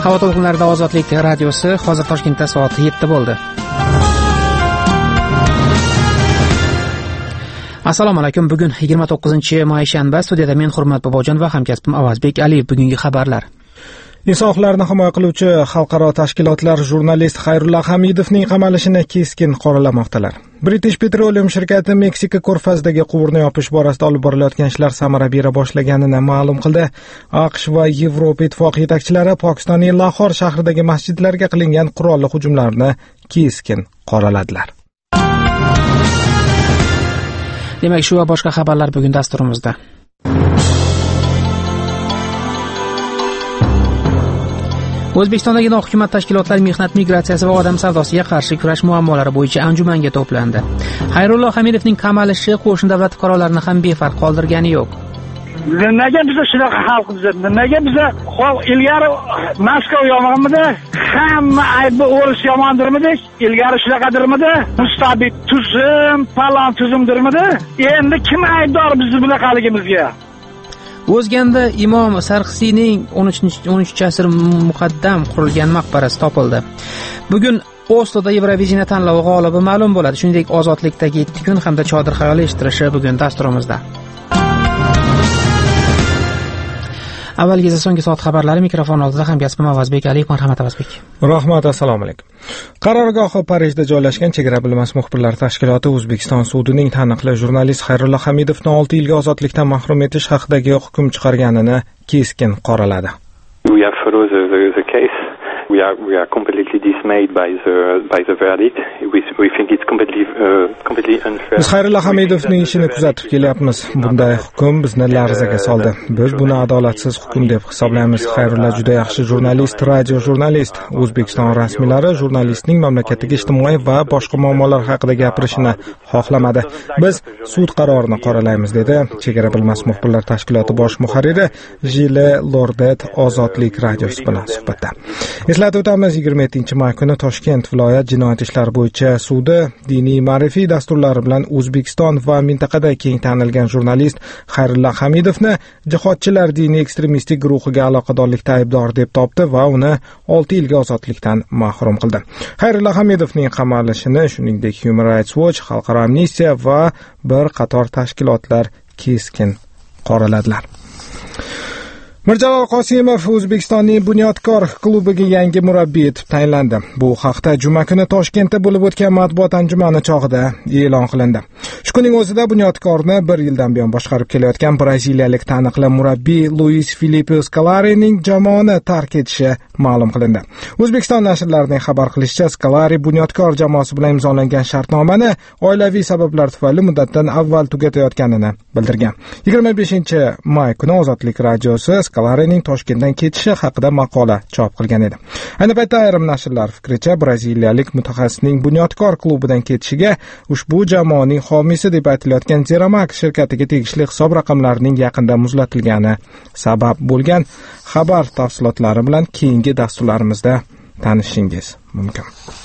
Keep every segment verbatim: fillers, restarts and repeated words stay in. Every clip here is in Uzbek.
Havo to'lqinlarida Ozodlik radiosi. Hozir Toshkentda soat yetti bo'ldi. Assalomu alaykum. Bugun yigirma to'qqizinchi may shanba. Studiyada men Hurmat Bobojon va hamkasbim Avazbek Aliyev. Bugungi xabarlar. Inson huquqlarini himoya qiluvchi xalqaro tashkilotlar jurnalist Xayrulla Hamidovning qamalishini keskin qoralamoqdalar. British Petroleum shirkati Meksika ko'rfazidagi quvurni yopish borasida olib borilayotgan ishlar samara bera boshlaganini ma'lum qildi. AQSh va Yevropa ittifoqi yetakchilari Pokistonning Lahor shahridagi masjidlarga qilingan qurolli hujumlarni keskin qoraladilar. Demak, shu va boshqa xabarlar bugun dasturimizda. O'zbekistondagi nohukumat tashkilotlar mehnat migratsiyasi va odam savdosiga qarshi kurash muammolari bo'yicha anjumanga to'plandi. Xayrullo Hamidovning qamalishi qo'shni davlat fuqarolarini ham befarq qoldirgani yo'q. Nimaga biz shunaqa xalqmiz? Nimaga biz hol ilgari Moskva yomonmidi? Hamma aybi o'ris yomondirmidi? Ilgari shunaqadirmidi? Mustabid tuzum, falon tuzumdirmidi? Endi kim aybdor bizni bunaqaligimizga? O'zganda Imom Sarxsiyning o'n uchinchi asr muqaddam qurilgan maqbarasi topildi. Bugun Osloda Eurovision tanlovi g'olibi ma'lum bo'ladi. Shuningdek, ozodlikdagi yetti kun hamda chodir xayol eshittirishi bugun dasturimizda. Avvalgi so'nggi soat xabarlari mikrofon oldida hamkasbim Avazbek Aliyev. Marhamat Avazbek. Rahmat, assalomu alaykum. Qarorgohi Parijda joylashgan Chegara bilmas muxbirlar tashkiloti O'zbekiston sudining taniqli jurnalist Xayrulla Hamidovni olti yilga ozodlikdan mahrum etish haqidagi hukm chiqarganini keskin qoraladi. We have followed the, the, the case. We are we are completely dismayed by the by the verdict. We we think it's completely uh, completely unfair. Biz Xayrulla Hamidovning ishini kuzatib kelyapmiz. Bunday hukm bizni larzaga soldi. Biz buni adolatsiz hukm deb hisoblaymiz. Xayrulla juda yaxshi jurnalist, radio jurnalist. O'zbekiston rasmiylari jurnalistning mamlakatdagi ijtimoiy va boshqa muammolar haqida gapirishini xohlamadi. Biz sud qarorini qoralaymiz, dedi Chegara bilmas muxbirlar tashkiloti bosh muharriri Jile Lordet Ozodlik radiosi bilan suhbatda. Eslatib o'tamiz, yigirma yettinchi may kuni Toshkent viloyat jinoyat ishlari bo'yicha sudi diniy ma'rifiy dasturlari bilan O'zbekiston va mintaqada keng tanilgan jurnalist Xayrulla Hamidovni jihodchilar diniy ekstremistik guruhiga aloqadorlikda aybdor deb topdi va uni olti yilga ozodlikdan mahrum qildi. Xayrulla Hamidovning qamalishini shuningdek Human Rights Watch, Xalqaro amnistiya va bir qator tashkilotlar keskin qoraladilar. Mirjalol Qosimov O'zbekistonning Bunyodkor klubiga yangi murabbiy etib tayinlandi. Bu haqda juma kuni Toshkentda bo'lib o'tgan matbuot anjumani chog'ida e'lon qilindi. Shu kunning o'zida Bunyodkorni bir yildan buyon boshqarib kelayotgan braziliyalik taniqli murabbiy Luis Felipe Scolarining jamoani tark etishi ma'lum qilindi. O'zbekiston nashrlarining xabar qilishicha, Scolari Bunyodkor jamoasi bilan imzolangan shartnomani oilaviy sabablar tufayli muddatdan avval tugatayotganini bildirgan. yigirma beshinchi may kuni Ozodlik radiosi Scolarining Toshkentdan ketishi haqida maqola chop qilgan edi. Ayni paytda ayrim nashrlar fikricha, braziliyalik mutaxassisning Bunyodkor klubidan ketishiga ushbu jamoaning homiysi deb aytilayotgan Zeramak shirkatiga tegishli hisob raqamlarining yaqinda muzlatilgani sabab bo'lgan. Xabar tafsilotlari bilan keyingi dasturlarimizda tanishishingiz mumkin.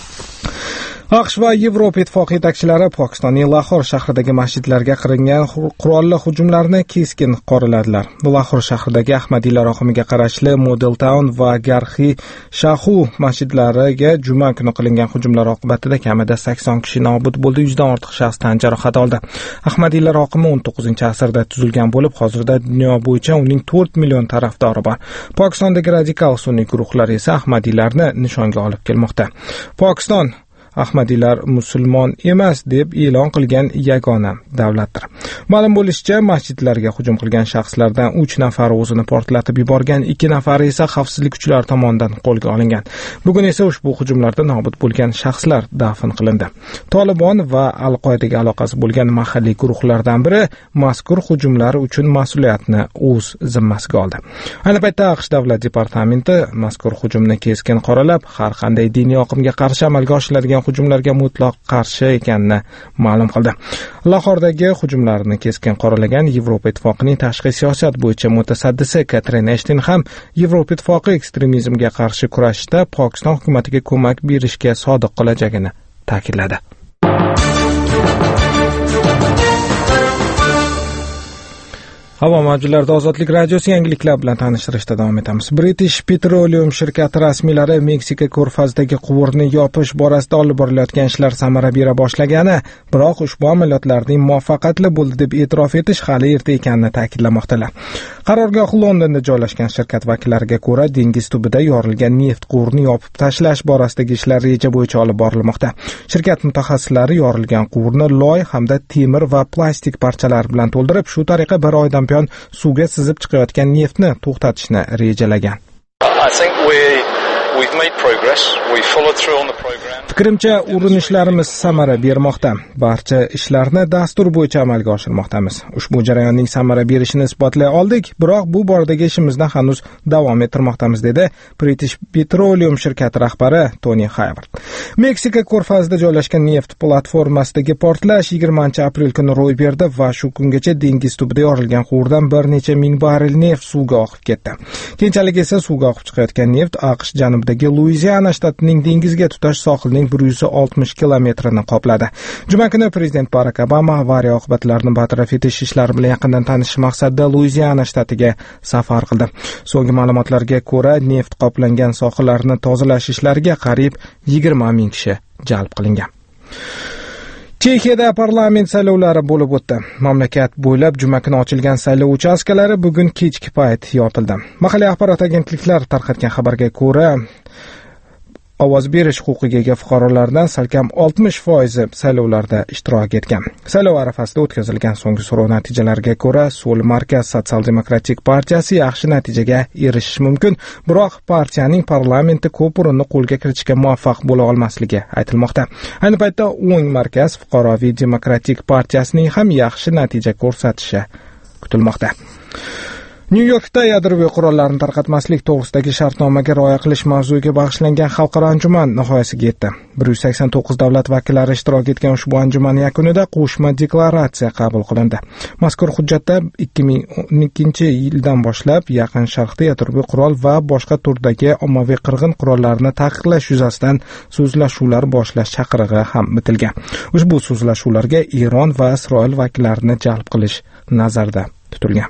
AQSh va Yevropa ittifoqi yetakchilari Pokistonning Lahor shahridagi masjidlarga qilingan qurolli hujumlarni keskin qoraladilar. Lahor shahridagi Ahmadiylar oqimiga qarashli Model Town va Garhi Shahu masjidlariga juma kuni qilingan hujumlar oqibatida kamida sakson kishi nobud bo'ldi, yuzdan ortiq shaxs tan jarohati oldi. Ahmadiylar oqimi o'n to'qqizinchi asrda tuzilgan bo'lib, hozirda dunyo bo'yicha uning to'rt million tarafdori bor. Pokistondagi radikal sunniy guruhlar esa Ahmadiylarni nishonga olib kelmoqda. Pokiston Ahmadiylar musulmon emas deb e'lon qilgan yagona davlatdir. Ma'lum bo'lishicha, masjidlarga hujum qilgan shaxslardan uch nafari o'zini portlatib yuborgan, ikki nafari esa xavfsizlik kuchlari tomonidan qo'lga olingan. Bugun esa ushbu hujumlarda nobud bo'lgan shaxslar dafn qilindi. Tolibon va Al-Qoidaga aloqasi bo'lgan mahalliy guruhlardan biri mazkur hujumlar uchun mas'uliyatni o'z zimmasiga oldi. Ayni paytda AQSh davlat departamenti mazkur hujumni keskin qoralab, har qanday diniy oqimga qarshi amalga oshiriladigan hujumlarga mutlaq qarshi ekanini ma'lum qildi. Lahordagi hujumlarni keskin qoralagan Yevropa ittifoqining tashqi siyosat bo'yicha mutasaddisi Katrin Eshtin ham Yevropa ittifoqi ekstremizmga qarshi kurashishda Pokiston hukumatiga ko'mak berishga sodiq qolajagini ta'kidladi. Havo mavjlarida Ozodlik radiosi yangiliklar bilan tanishtirishda davom etamiz. British Petroleum shirkati rasmiylari Meksika ko'rfazidagi quvurni yopish borasida olib borilayotgan ishlar samara bera boshlagani, biroq ushbu amaliyotlarning muvaffaqiyatli bo'ldi deb e'tirof etish hali erta ekanini ta'kidlamoqdalar. Qarorgoh Londonda joylashgan shirkat vakillariga ko'ra, dengiz tubida yorilgan neft quvurini yopib tashlash borasidagi ishlar reja bo'yicha olib borilmoqda. Shirkat mutaxassislari yorilgan quvurni loy hamda temir va plastik parchalar bilan to'ldirib, shu tariqa bir oydan buyon suvga sizib chiqayotgan neftni to'xtatishni rejalagan. Fikrimcha, urinishlarimiz samara bermoqda. Barcha ishlarni dastur bo'yicha amalga oshirmoqdamiz. Ushbu jarayonning samara berishini isbotlay oldik, biroq bu boradagi ishimizni hanuz davom ettirmoqdamiz, dedi British Petroleum shirkati rahbari Tony Hayward. Meksika ko'rfazida joylashgan neft platformasidagi portlash yigirmanchi aprel kuni ro'y berdi va shu kungacha dengiz tubida yorilgan quvurdan bir necha ming barrel neft suvga oqib ketdi. Keyinchalik esa suvga oqib chiqayotgan neft AQSh janubidagi Luiziana shtatining dengizga tutash sohilining bir yuz oltmish kilometrini qopladi. Juma kuni prezident Barack Obama avariya oqibatlarini bartaraf etish ishlari bilan yaqindan tanishish maqsadida Luiziana shtatiga safar qildi. So'nggi ma'lumotlarga ko'ra, neft qoplangan sohillarni tozalash ishlariga qariyb yigirma ming kishi jalb qilingan. Chexiyada parlament saylovlari bo'lib o'tdi. Mamlakat bo'ylab juma kuni ochilgan saylov uchastkalari bugun kechki payt yopildi. Mahalliy axborot agentliklari tarqatgan xabarga ko'ra, ovoz berish huquqiga ega fuqarolardan salkam oltmish foizi saylovlarda ishtirok etgan. Saylov arafasida o'tkazilgan so'nggi so'rov natijalariga ko'ra, So'l markaz Sotsial-demokratik partiyasi yaxshi natijaga erishishi mumkin, biroq partiyaning parlamentda ko'p o'rinni qo'lga kiritishga muvaffaq bo'la olmasligi aytilmoqda. Ayni paytda o'ng markaz Fuqaroviy demokratik partiyasining ham yaxshi natija ko'rsatishi kutilmoqda. New Yorkda yadroviy qurollarni tarqatmaslik to'g'risidagi shartnomaga rioya qilish mavzuiga bag'ishlangan xalqaro anjuman nihoyasiga yetdi. bir yuz sakson to'qqiz davlat vakillari ishtirok etgan ushbu anjuman yakunida qo'shma deklaratsiya qabul qilindi. Mazkur hujjatda ikki ming o'n ikkinchi yildan boshlab Yaqin Sharqda yadroviy qurol va boshqa turdagi ommaviy qirg'in qurollarni taqiqlash yuzasidan so'zlashuvlar boshlash chaqirig'i ham bitilgan. Ushbu so'zlashuvlarga Eron va Isroil vakillarini jalb qilish nazarda tutilgan.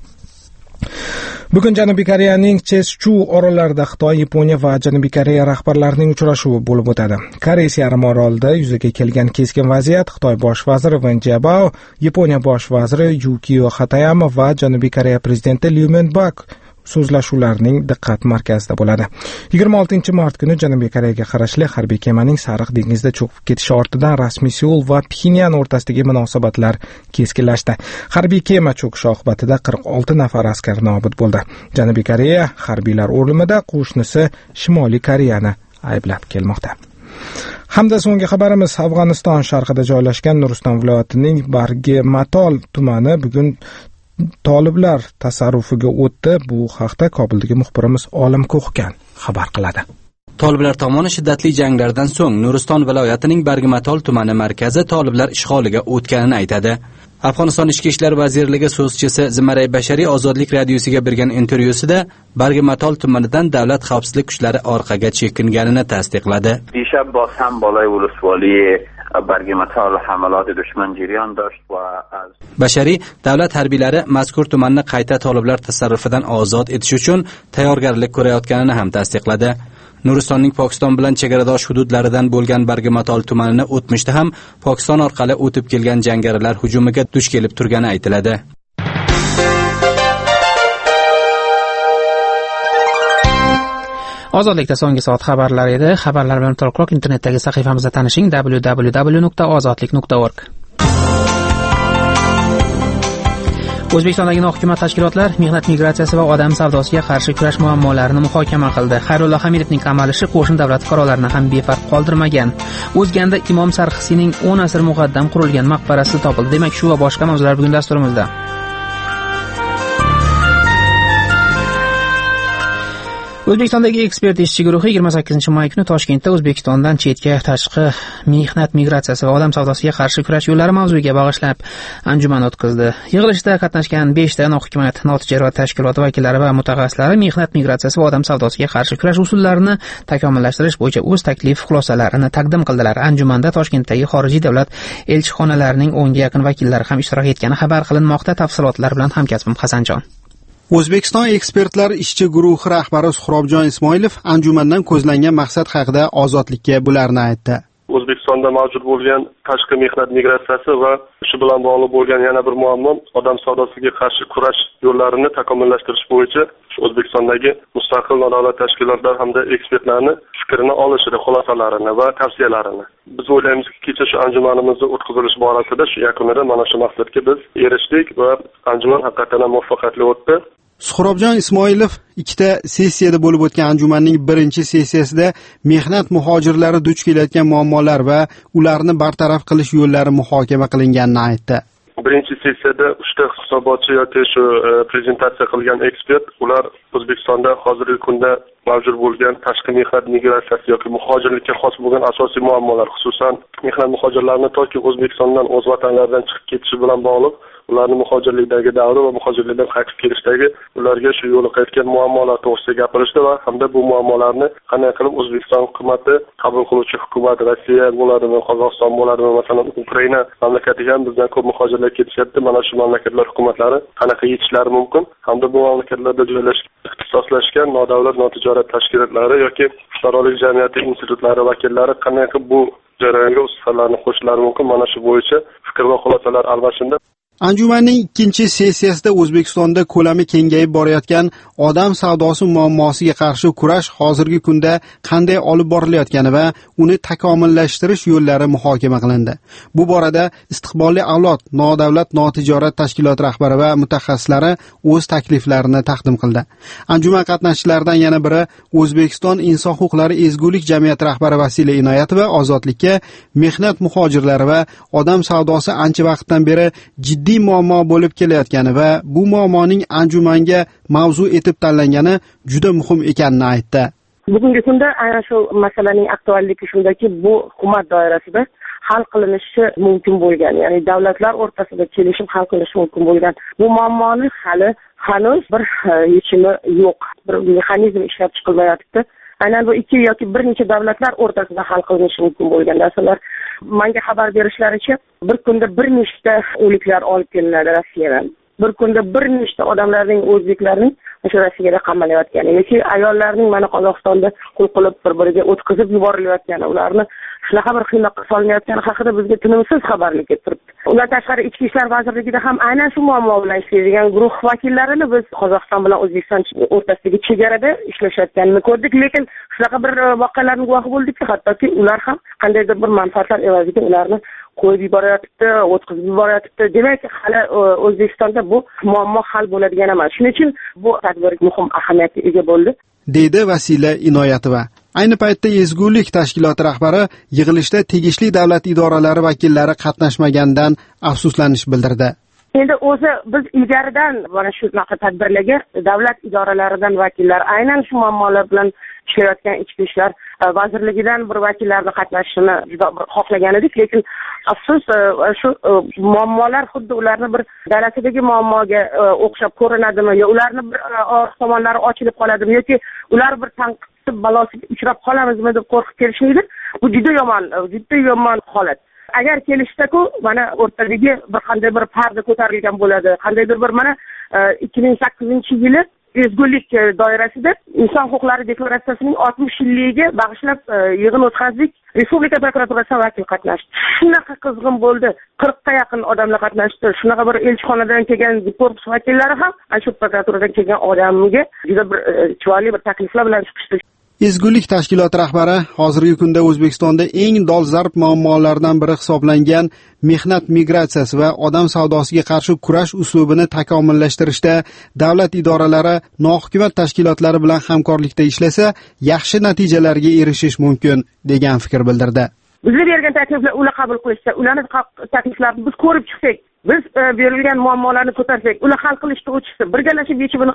Bugun Janubiy Koreyaning Cheschu orollarida Xitoy, Yaponiya va Janubiy Koreya rahbarlarining uchrashuvi bo'lib o'tadi. Koreys yarim orolida yuzaga kelgan keskin vaziyat Xitoy bosh vaziri Wen Jiabao, Yaponiya bosh vaziri Yukio Hatayama va Janubiy Koreya prezidenti Lee Myung-bak so'zlashuvlarning diqqat markazida bo'ladi. yigirma oltinchi mart kuni Janubiy Koreyaga qarashli harbiy kemaning Sariq dengizda cho'kib ketishi ortidan rasmiy Seul va Pxenyan o'rtasidagi munosabatlar keskinlashdi. Harbiy kema cho'kishi oqibatida qirq olti nafar askar nobud bo'ldi. Janubiy Koreya harbiylar o'limida qo'shnisi Shimoliy Koreyani ayblab kelmoqda. Hamda so'nggi xabarimiz, Afg'oniston sharqida joylashgan Nuriston viloyatining Bargi-Matol tumani bugun toliblar tasarrufiga o'tdi. Bu haqda Kobuldagi muxbirimiz Olim Ko'xkan xabar qiladi. Toliblar tomoni shiddatli janglardan so'ng Nuriston viloyatining Bargi-Matol tumani markazi toliblar ishg'oliga o'tganini aytadi. Afg'oniston Ichki ishlar vazirligi so'zchisi Zimaray Bashariy Ozodlik radiosiga bergan intervyusida Bargi-Matol tumanidan davlat xavfsizlik kuchlari orqaga chekinganini tasdiqladi. دیشب باز هم بالای ولسوالی Bargi-Matol hamalot dushman jarayon dosht va Bashariy davlat harbiylari mazkur tumanni qayta toliblar tasarrufidan ozod etish uchun tayyorgarlik ko'rayotganini ham tasdiqladi. Nuristonning Pokiston bilan chegaradosh hududlaridan bo'lgan Bargi-Matol tumanini o'tmishda ham Pokiston orqali o'tib kelgan jangarilar hujumiga duch kelib turgani aytiladi. Ozodlikda so'nggi soat xabarlari edi. Xabarlar bilan to'liqroq internetdagi sahifamizda tanishing w w w nuqta ozodlik nuqta org. O'zbekistondagi nohukumat tashkilotlar mehnat migratsiyasi va odam savdosiga qarshi kurash muammolarini muhokama qildi. Xayrullo Hamidovning qamalishi qo'shni davlat fuqarolarini ham befarq qoldirmagan. O'zganda Imom Sarxsiyning o'n asr muqaddam qurilgan maqbarasi topildi. Demak, shu va boshqa mavzular bugun dasturimizda. O'zbekistondagi ekspert ishchi guruhi yigirma sakkizinchi may kuni Toshkentda O'zbekistondan chetga tashqi mehnat migratsiyasi va odam savdosiga qarshi kurash yo'llari mavzuiga bag'ishlab anjuman o'tkazdi. Yig'ilishda qatnashgan beshta nohukumat, notijorat tashkilot vakillari va mutaxassislari mehnat migratsiyasi va odam savdosiga qarshi kurash usullarini takomillashtirish bo'yicha o'z taklif xulosalarini taqdim qildilar. Anjumanda Toshkentdagi xorijiy davlat elchixonalarining o'nga yaqin vakillari ham ishtirok etgani xabar qilinmoqda. Tafsilotlar bilan hamkasbim Hasanjon. O'zbekiston ekspertlar ishchi guruhi rahbari Suhrobjon Ismoilov anjumandan ko'zlangan maqsad haqida Ozodlikka bularni aytdi. O'zbekistonda mavjud bo'lgan tashqi mehnat migratsiyasi va shu bilan bog'liq bo'lgan yana bir muammo odam savdosiga qarshi kurash yo'llarini takomillashtirish bo'yicha O'zbekistondagi mustaqil nodavlat tashkilotlar hamda ekspertlarni fikrini olishida xulosalarini va tavsiyalarini. Biz o'ylaymizki, kecha shu anjumanimizni o'tkazilish borasida shu yakunida mana shu maqsadga biz erishdik va anjuman haqiqatan muvaffaqiyatli o'tdi. Suhrobjon Ismoilov ikkita sessiyada bo'lib o'tgan anjumanning birinchi sessiyasida mehnat muhojirlari duch kelayotgan muammolar va ularni bartaraf qilish yo'llari muhokama qilinganini aytdi. Birinchi sessiyada uchta hisobotchi yoki shu prezentatsiya qilgan ekspert ular O'zbekistonda hozirgi kunda mavjud bo'lgan tashqi mehnat migratsiyasi yoki muhojirlikka xos bo'lgan asosiy muammolar, xususan mehnat muhojirlarini toki O'zbekistondan o'z vatanlaridan chiqib ketishi bilan bog'liq ularni muhojirlikdagi davri va muhojirlikdan qaytib kelishdagi ularga shu yo'liqayotgan muammolar to'g'risida gapirishdi va hamda bu muammolarni qanday qilib O'zbekiston hukumati, qabul qiluvchi hukumat Rossiya bo'ladimi, Qozog'iston bo'ladimi, masalan Ukraina mamlakatiga ham bizdan ko'p muhojirlar ketishyapti. Mana shu mamlakatlar hukumatlari qanaqa yetishlari mumkin hamda bu mamlakatlarda joylashgan ixtisoslashgan nodavlat notijorat tashkilotlari yoki fuqarolik jamiyati institutlari vakillari qanday qilib bu jarayonga o'z hissalarini qo'shishlari mumkin. Mana shu bo'yicha fikr va xulosalar almashindi. Anjumanning ikkinchi sessiyasida O'zbekistonda ko'lami kengayib borayotgan odam savdosi muammosiga qarshi kurash hozirgi kunda qanday olib borilayotgani va uni takomillashtirish yo'llari muhokama qilindi. Bu borada istiqbolli avlod nodavlat notijorat tashkilot rahbari va mutaxassislari o'z takliflarini taqdim qildi. Anjuman qatnashchilaridan yana biri O'zbekiston inson huquqlari ezgulik jamiyati rahbari Vasila Inoyatova Ozodlikka mehnat muhojirlari va odam savdosi ancha vaqtdan beri jiddiy muammo bo'lib kelayotgani va bu muammoning anjumanga mavzu etib tanlangani juda muhim ekanini aytdi. Bugungi kunda ana shu masalaning aktualligi shundaki, bu hukumat doirasida hal qilinishi mumkin bo'lgan, ya'ni davlatlar o'rtasida kelishib hal qilinishi mumkin bo'lgan bu muammoni hali hanuz bir yechimi yo'q, bir mexanizm ishlab chiqilmayapti. Aynan bu ikki yoki bir necha davlatlar o'rtasida hal qilinishi mumkin bo'lgan narsalar. Menga xabar berishlaricha, bir kunda bir nechta o'liklar olib kelinadi Rossiyadan. Bir kunda bir nechta odamlarning, o'zbeklarning o'sha Rossiyada qamalayotgani yoki ayollarning mana Qozog'istonda qul qilib bir-biriga o'tkazib yuborilayotgani, ularni shunaqa bir qiynoqqa solinayotgani haqida bizga tinimsiz xabarlar kelib turibdi. Undan tashqari Ichki ishlar vazirligida ham aynan shu muammo bilan ishlaydigan guruh vakillarini biz Qozog'iston bilan O'zbekiston o'rtasidagi chegarada ishlashayotganini ko'rdik, lekin shunaqa bir voqealarning guvohi bo'ldikki, hattoki ular ham qandaydir bir manfaatlar evaziga ularni qo'yib yuborayapti, o'tkazib yuborayapti. Demak, hali O'zbekistonda bu muammo hal bo'ladigan emas. Shuning uchun bu tadbir muhim ahamiyatga ega bo'ldi, deydi Vasila Inoyatova. Ayni paytda ezgulik tashkiloti rahbari yig'ilishda tegishli davlat idoralari vakillari qatnashmaganidan afsuslanish bildirdi. Endi o'zi biz ilgaridan mana shu tadbirlarga davlat idoralaridan vakillar, aynan shu muammolar bilan ishlayotgan ichki ishlar vazirligidan bir vakillarni qatnashishini juda xohlagan edik, lekin afsus shu muammolar xuddi ularni bir dalasidagi muammoga o'xshab ko'rinadimi yo ularni bir tomonlari ochilib qoladimi yoki ular bir tanqid balosiga uchrab qolamizmi deb qo'rqib kelishmaydi. Bu juda yomon, juda yomon holat. Agar kelishsa-ku, mana o'rtadagi bir qanday bir parda ko'tarilgan bo'ladi. Qandaydir bir mana ikki ming sakkizinchi yili ezgulik doirasida inson huquqlari deklaratsiyasining oltmish yilligiga bag'ishlab yig'in o'tkazdik. Respublika prokuraturasidan vakil qatnashdi. Shunaqa qizg'in bo'ldi. qirqqa yaqin odamlar qatnashdi. Shunaqa bir elchixonadan kelgan korpus vakillari ham shu prokuraturadan kelgan odamga juda bir chiroyli bir takliflar bilan chiqishdi. Ezgulik tashkiloti rahbari hozirgi kunda O'zbekistonda eng dolzarb muammolardan biri hisoblangan mehnat migratsiyasi va odam savdosiga qarshi kurash uslubini takomillashtirishda davlat idoralari, nohukumat tashkilotlari bilan hamkorlikda ishlasa, yaxshi natijalarga erishish mumkin degan fikr bildirdi. Bizga bergan takliflar ular qabul qilishsa, ularning takliflarini biz ko'rib chiqsak, biz berilgan muammolarni ko'tarsak, ular hal qilishga o'tishsa, birgalashib yechimini qilsak,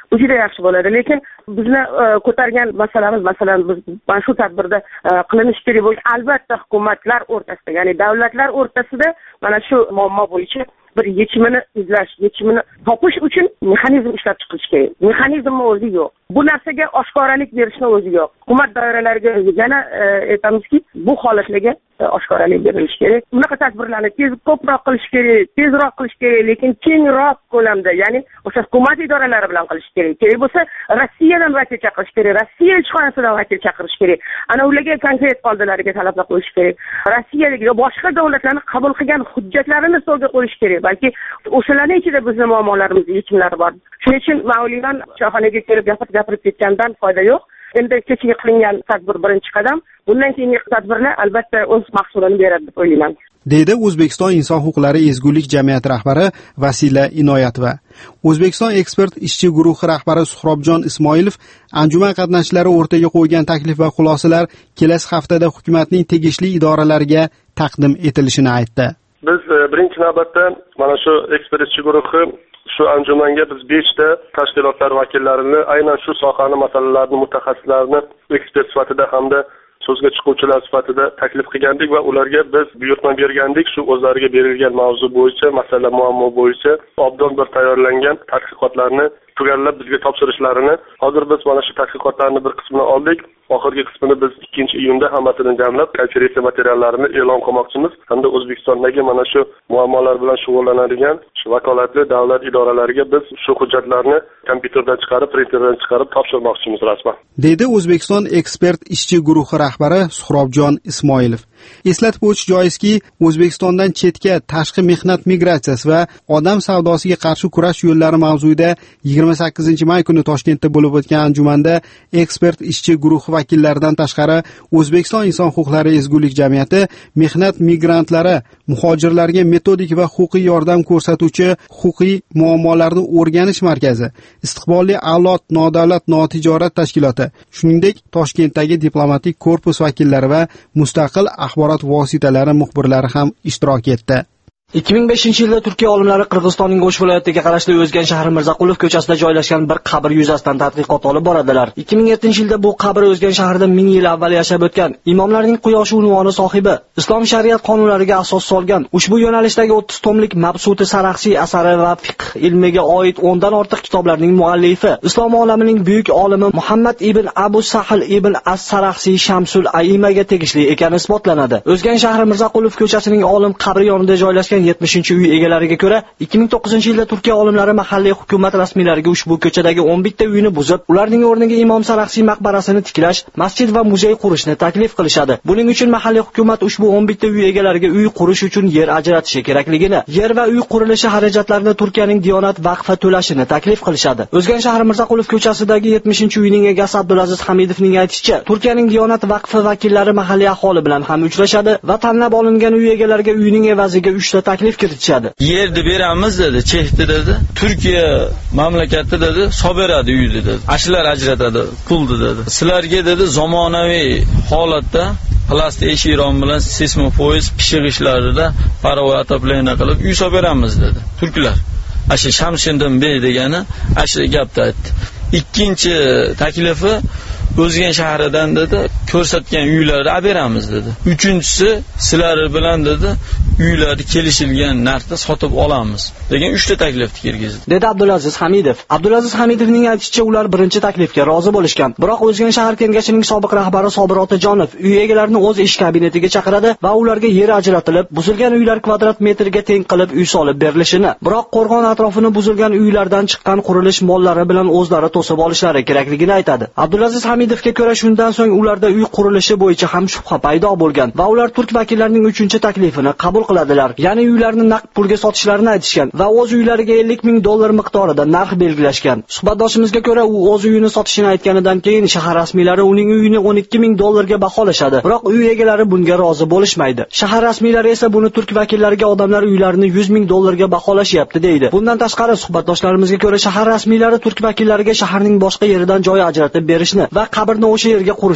bu juda yaxshi bo'ladi. Lekin bizni ko'targan masalamiz, masalan, biz mana shu tadbirda qilinishi kerak bo'lgan albatta hukumatlar o'rtasida, ya'ni davlatlar o'rtasida mana shu muammo bo'yicha bir yechimini izlash, yechimini topish uchun mexanizm ishlab chiqilishi kerak. Mexanizmni o'zi yo'q. Bu narsaga oshkoralik berishni o'zi yo'q. Hukumat doiralariga yana aytamizki, bu holatlarga oshkoralik berilishi kerak. Bunaqa tadbirlarni tez ko'proq qilish kerak, tezroq qilish kerak, lekin kengroq ko'lamda, ya'ni o'sha hukumat idoralari bilan qilish kerak. Kerak bo'lsa, Rossiyadan vakil chaqirish kerak, Rossiya elchixonasidan vakil chaqirish kerak. Ana ularga konkret qoidalariga talablar qo'yish kerak. Rossiyadagi yo boshqa davlatlarning qabul qilgan hujjatlarini stolga qo'yish kerak. Balki o'shalarning ichida bizning muammolarimiz yechimlari bor. Shuning uchun ma'muriylar shifoxonaga kelib gapirib gapirib ketgandan foyda yo'q. Endi kechga qilingan tadbir birinchi qadam. Bundan keyingi tadbirlar albatta o'z mahsulini beradi deb o'ylayman. Deydi O'zbekiston inson huquqlari ezgulik jamiyati rahbari Vasila Inoyatova. O'zbekiston ekspert ishchi guruhi rahbari Suhrobjon Ismoilov anjuman qatnashchilari o'rtaga qo'ygan taklif va xulosalar kelasi haftada hukumatning tegishli idoralariga taqdim etilishini aytdi. Biz birinchi navbatda mana shu ekspert ishchi guruhi shu anjumanga biz beshta tashkilotlar vakillarini, aynan shu sohani masalalarini, mutaxassislarini ekspert sifatida hamda so'zga chiquvchilar sifatida taklif qilgandik va ularga biz buyurtma bergandik. Shu o'zlariga berilgan mavzu bo'yicha, masala muammo bo'yicha obdon bir tayyorlangan tadqiqotlarni tugallab bizga topshirishlarini. Hozir biz mana shu tadqiqotlarni bir qismini oldik. Oxirgi qismini biz ikkinchi iyunda hammasini jamlab konferensiya materiallarini e'lon qilmoqchimiz. Hamda O'zbekistondagi mana shu muammolar bilan shug'ullanadigan shu vakolatli davlat idoralariga biz shu hujjatlarni kompyuterdan chiqarib, printerdan chiqarib topshirmoqchimiz rasman. Deydi O'zbekiston ekspert ishchi guruhi rahbari Suhrobjon Ismoilov. Eslatib o'tish joizki, O'zbekistondan chetga tashqi mehnat migratsiyasi va odam savdosiga qarshi kurash yo'llari mavzuida yigirma sakkizinchi may kuni Toshkentda bo'lib o'tgan anjumanda ekspert ishchi guruhi vakillaridan tashqari O'zbekiston inson huquqlari ezgulik jamiyati mehnat migrantlari, muhojirlarga metodik va huquqiy yordam ko'rsatuvchi huquqiy muammolarni o'rganish markazi, istiqbolli avlod nodavlat notijorat tashkiloti, shuningdek Toshkentdagi diplomatik korpus vakillari va mustaqil axborot vositalari muxbirlari ham ishtirok etdi. ikki ming beshinchi yilda Turkiya olimlari Qirg'izistonning O'sh viloyatiga qarashli O'zgan shahri Mirzaqulov ko'chasida joylashgan bir qabr yuzasidan tadqiqot olib boradilar. ikki ming yettinchi yilda bu qabr O'zgan shahrida ming yil avval yashab o'tgan Imomlarning quyoshi unvoni sohibi, islom shariat qonunlariga asos solgan ushbu yo'nalishdagi o'ttiz tomlik Mabsuti Saraxsiy asari va fiqh ilmiga oid o'ndan ortiq kitoblarning muallifi, islom olamining buyuk olimi Muhammad ibn Abu Sahl ibn as-Saraxsiy Shamsul Aimaga tegishli ekani isbotlanadi. O'zgan shahri Mirzaqulov ko'chasining olim qabri yonida joylashgan yetmishinchi uy egalariga ko'ra, ikki ming to'qqizinchi yilda Turkiya olimlari mahalliy hukumat rasmiylariga ushbu ko'chadagi o'n bitta uyni buzib, ularning o'rniga Imom Saraxsiy maqbarasini tiklash, masjid va muzey qurishni taklif qilishadi. Buning uchun mahalliy hukumat ushbu o'n bitta uy egalariga uy qurish uchun yer ajratishi kerakligini, yer va uy qurilishi xarajatlarini Turkiyaning Diyonat vaqfi to'lashini taklif qilishadi. O'zgan shahri Mirzaqulov ko'chasidagi yetmishinchi uyning egasi Abdulaziz Hamidovning aytishicha, Turkiyaning Diyonat vaqfi vakillari mahalliy aholi bilan ham uchrashadi va tanlab olingan uy egalariga uyning evaziga uchta taklif kiritishadi. Yerni beramiz dedi, chehdi dedi. Turkiya mamlakati dedi, soberadi uyni dedi. Ashlar ajratadi, pulni dedi. Sizlarga dedi zamonaviy holatda plast eshiron bilan seysmopoiz pishiq ishlarida parova ataplana qilib uy soberamiz dedi. Turklar. Asha Shamshindan bey degani asha gapni aytdi. Ikkinchi taklifi O'zgan shahridan dedi, ko'rsatgan uylarni olib beramiz dedi. Uchinchisi sizlar bilan dedi, uylarni kelishilgan narxda sotib olamiz degan uchta taklifni kirgizdi. Dedi Abdulaziz Hamidov. Abdulaziz Hamidovning aytishicha, ular birinchi taklifga rozi bo'lishgan. Biroq O'zgan shahar kengashining sobiq rahbari Sobir Otajonov uy egalarini o'z ish kabinetiga chaqiradi va ularga yer ajratilib, buzilgan uylar kvadrat metrga teng qilib uy solib berilishini, biroq qo'rg'on atrofini buzilgan uylardan chiqqan qurilish mollari bilan o'zlari to'sib olishlari kerakligini aytadi. Abdulaziz Hamidovga ko'ra shundan so'ng ularda uy qurilishi bo'yicha ham shubha paydo bo'lgan va ular turk vakillarining uchinchi taklifini qabul qiladilar. Ya'ni uylarni naqd pulga sotishlarini aytishgan va o'z uylariga ellik ming dollar miqdorida narx belgilashgan. Suhbatdoshimizga ko'ra, u o'z uyini sotishini aytganidan keyin shahar rasmiylari uning uyini o'n ikki ming dollarga baholashadi. Biroq uy egalari bunga rozi bo'lishmaydi. Shahar rasmiylari esa buni turk vakillariga odamlar uylarini yuz ming dollarga baholashyapti deydi. Bundan tashqari suhbatdoshlarimizga ko'ra, shahar rasmiylari turk vakillariga shaharning boshqa yeridan joy ajratib berishni va qabrni o'sha yerga qurishni taklif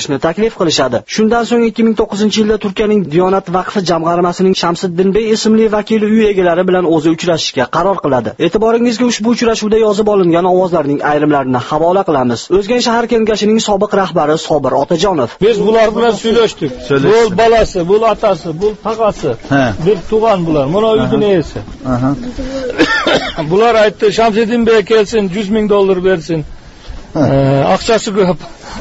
taklif qilishadi. Shundan so'ng ikki ming to'qqizinchi yilda Turkiyaning Diyonat vaqfi jamg'armasining Shamsiddin Bey ismli vakili uy egalari bilan o'zi uchrashishga qaror qiladi. E'tiboringizga ushbu uchrashuvda yozib olingan ovozlarning ayrimlarini havola qilamiz. O'zgan shahar kengashining sobiq rahbari Sobir Otajonov: Biz bular bilan söylashdik. Bu balasi, bu atasi, bu taqasi. Bir tug'an bular. Mana uyning esi. Aha. Bular aytdi, Shamsiddin Bey kelsin, yuz ming dollar bersin. Aqchasi ko'p.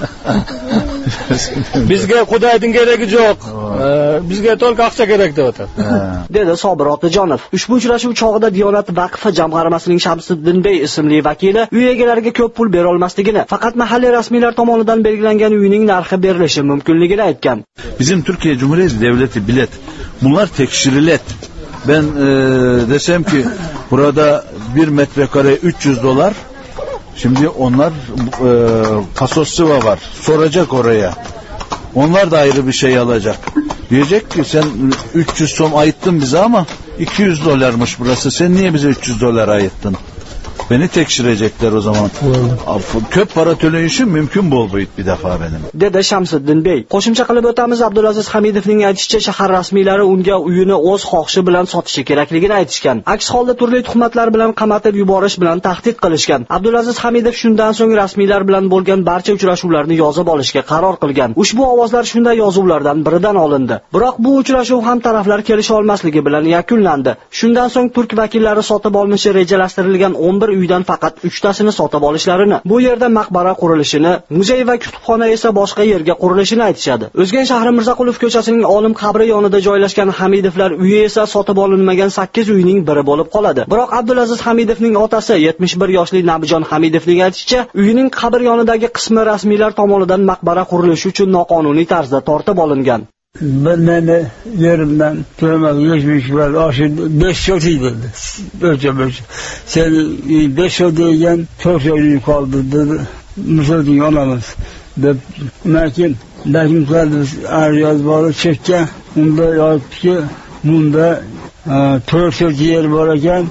Bizga Xudoning keragi yo'q. Bizga to'liq aqcha kerak deyapti. Dedi Sobir Otajonov. Ushbu uchrashuv chog'ida Diyonat vaqfi jamg'armasining Shamsiddin Bey ismli vakili uy egalariga ko'p pul bera olmasligini, faqat mahalliy rasmiylar tomonidan belgilangan uyning narxi berilishi mumkinligini aytgan. Bizim Türkiye Cumhuriyeti Devleti bilet. Bunlar tekşirilet. Ben e, desem ki burada bir metrekare üç yüz dolar. Şimdi onlar e, Pasos var. Soracak oraya. Onlar da ayrı bir şey alacak. Diyecek ki sen üç yüz som ayıttın bize ama iki yüz dolarmış burası. Sen niye bize üç yüz dolar ayıttın? Beni tekşirecekler o zaman. Köp para töleyishi mümkün bol boyut bir defa benim. Dedi Shamsiddin Bey. Qo'shimcha qilib o'tamiz, Abdulaziz Hamidovning aytishicha, shahar rasmiylari unga uyini o'z xohishi bilan sotishi kerakligini aytishgan. Aks holda turli tuhmatlar bilan qamatib yuborish bilan tahdid qilishgan. Abdulaziz Hamidov shundan so'ng rasmiylar bilan bo'lgan barcha uchrashuvlarni yozib olishga qaror qilgan. Ushbu ovozlar shunday yozuvlardan biridan olindi. Biroq bu uchrashuv ham taraflar kelisha olmasligi bilan yakunlandi. Shundan so'ng turk vakillari sotib olinishi rejalashtirilgan o'n bir uydan faqat uchtasini sotib olishlarini, bu yerda maqbara qurilishini, muzey va kutubxona esa boshqa yerga qurilishini aytishadi. O'zgan shahri Mirzaqulov ko'chasining Olim qabri yonida joylashgan Hamidovlar uyi esa sotib olinmagan sakkiz uyning biri bo'lib qoladi. Biroq Abdulaziz Hamidovning otasi yetmish bir yoshli Nabijon Hamidovning aytishicha, uyining qabr yonidagi qismi rasmiylar tomonidan maqbara qurilishi uchun noqonuniy tarzda tortib olingan. Ben yerimden turmak geçmiş var. Aşı beş soti dedi. Ölçe ölçe. Sen beş sotiyken çok soti kaldırdı. Müsaade olamaz. Lakin lakin kaldırız arayaz var çekke. Bunda yaptı ki bunda çok soti yer varken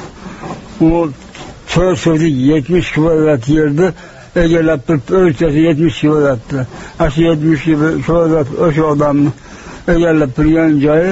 o çok soti yetmiş kvadrat yerde eğer ölçesi yetmiş kilometre, aşı yetmiş kilometre o adam eğer priyan cayı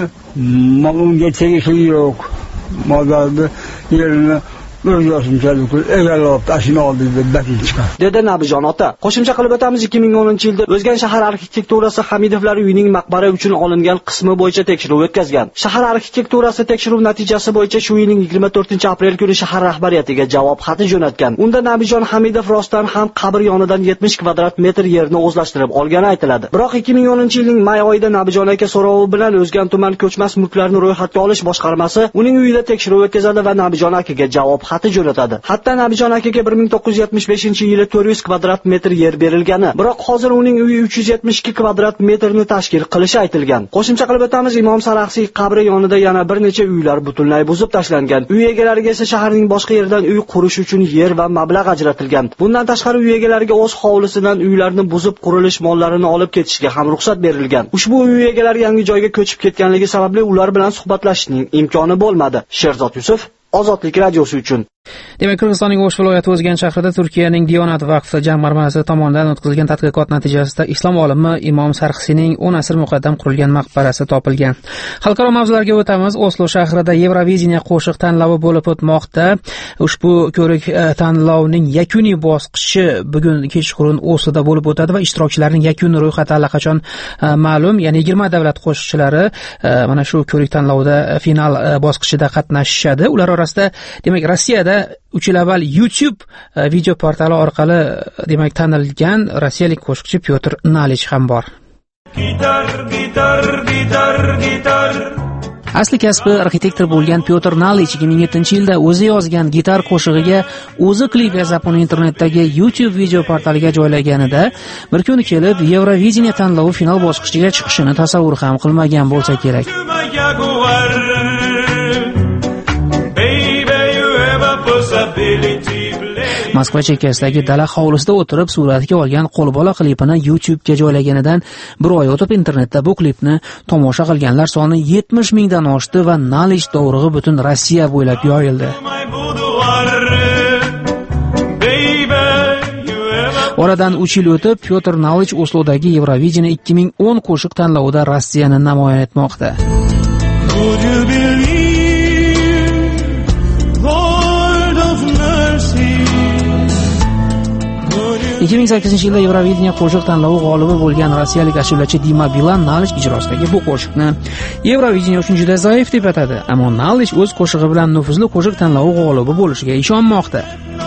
malum geçişi yok, madalda yerine o'zgasini chalib egal olib tashini oldi deb batin chiqar. Dedi Nabijon ota. Qo'shimcha qilib o'tamiz, ikki ming o'ninchi yilda O'zgan shahar arxitekturasi Hamidovlar uyining maqbara uchun olingan qismi bo'yicha tekshiruv o'tkazgan. Shahar arxitekturasi tekshiruv natijasi bo'yicha shu yilning yigirma to'rtinchi aprel kuni shahar rahbariyatiga javob xati jo'natgan. Unda Nabijon Hamidov rostdan ham qabr yonidan yetmish kvadrat metr yerni o'zlashtirib olgani aytiladi. Biroq ikki ming o'ninchi yilning may oyida Nabijon aka so'rovi bilan O'zgan tuman ko'chmas mulklarni ro'yxatga olish boshqarmasi uning uyida tekshiruv o'tkazadi va Nabijon akaga javob xati jo'natadi. Hatto Nabijon akaga bir ming to'qqiz yuz yetmish beshinchi yili to'rt yuz kvadrat metr yer berilgani, biroq hozir uning uyi uch yuz yetmish ikki kvadrat metrni tashkil qilishi aytilgan. Qo'shimcha qilib o'tamiz, Imom Saraxsiy qabri yonida yana bir necha uylar butunlay buzib tashlangan. Uy egalariga esa shaharning boshqa yeridan uy qurish uchun yer va mablag' ajratilgan. Bundan tashqari uy egalariga o'z hovlisidan uylarni buzib qurilish mollarini olib ketishga ham ruxsat berilgan. Ushbu uy egalari yangi joyga ko'chib ketganligi sababli ular bilan suhbatlashishning imkoni bo'lmadi. Sherzod Yusuf, Ozodlik radiosi uchun. Demak, Qirg'izistonning O'sh viloyati O'zgan shahrida Turkiyaning Diyonat vaqfi jamg'armasi tomonidan o'tkazilgan tadqiqot natijasida islom olimi Imom Sarxsiyning o'n asr muqaddam qurilgan maqbarasi topilgan. Xalqaro mavzularga o'tamiz. Oslo shahrida Yevroviziya qo'shiq tanlovi bo'lib o'tmoqda. Ushbu ko'rik tanlovning yakuniy bosqichi bugun kechqurun Osloda bo'lib o'tadi va ishtirokchilarning yakuniy ro'yxati allaqachon ma'lum. Ya'ni yigirma davlat qo'shiqchilari mana shu ko'rik tanlovida final bosqichida qatnashishadi. Ular orasida demak Rossiyada uch yil avval YouTube video portali orqali demak tanilgan rossiyalik qo'shiqchi Pyotr Nalich ham bor. Gitar, gitar, gitar, gitar. Asli kasbi arxitektor bo'lgan Pyotr Nalich ikki ming yettinchi yilda o'zi yozgan gitar qo'shig'iga o'zi klip yozib uni internetdagi YouTube video portaliga joylaganida bir kun kelib Yevroviziya tanlovi final bosqichiga chiqishini tasavvur ham qilmagan bo'lsa kerak. Moskva chekkasidagi dala hovlisida o'tirib suratga olgan qo'lbola klipini YouTube'ga joylaganidan bir oy o'tib internetda bu klipni tomosha qilganlar soni yetmish mingdan oshdi va Nalich dovrug'i butun Rossiya bo'ylab yoyildi. Oradan uch yil o'tib Pyotr Nalich Oslodagi Eurovision ikki ming o'n qo'shiq tanlovida Rossiyani namoyon etmoqda. ikki ming sakkizinchi yilda Eurovision qo'shiq tanlovi g'olibi bo'lgan rossiyalik ashulachi Dima Bilan Nalich ijrosidagi bu qo'shiqni Eurovision uchun juda zaif deb atadi. Ammo Nalich o'z qo'shig'i bilan nufuzli qo'shiq tanlovi g'olibi bo'lishiga ishonmoqda.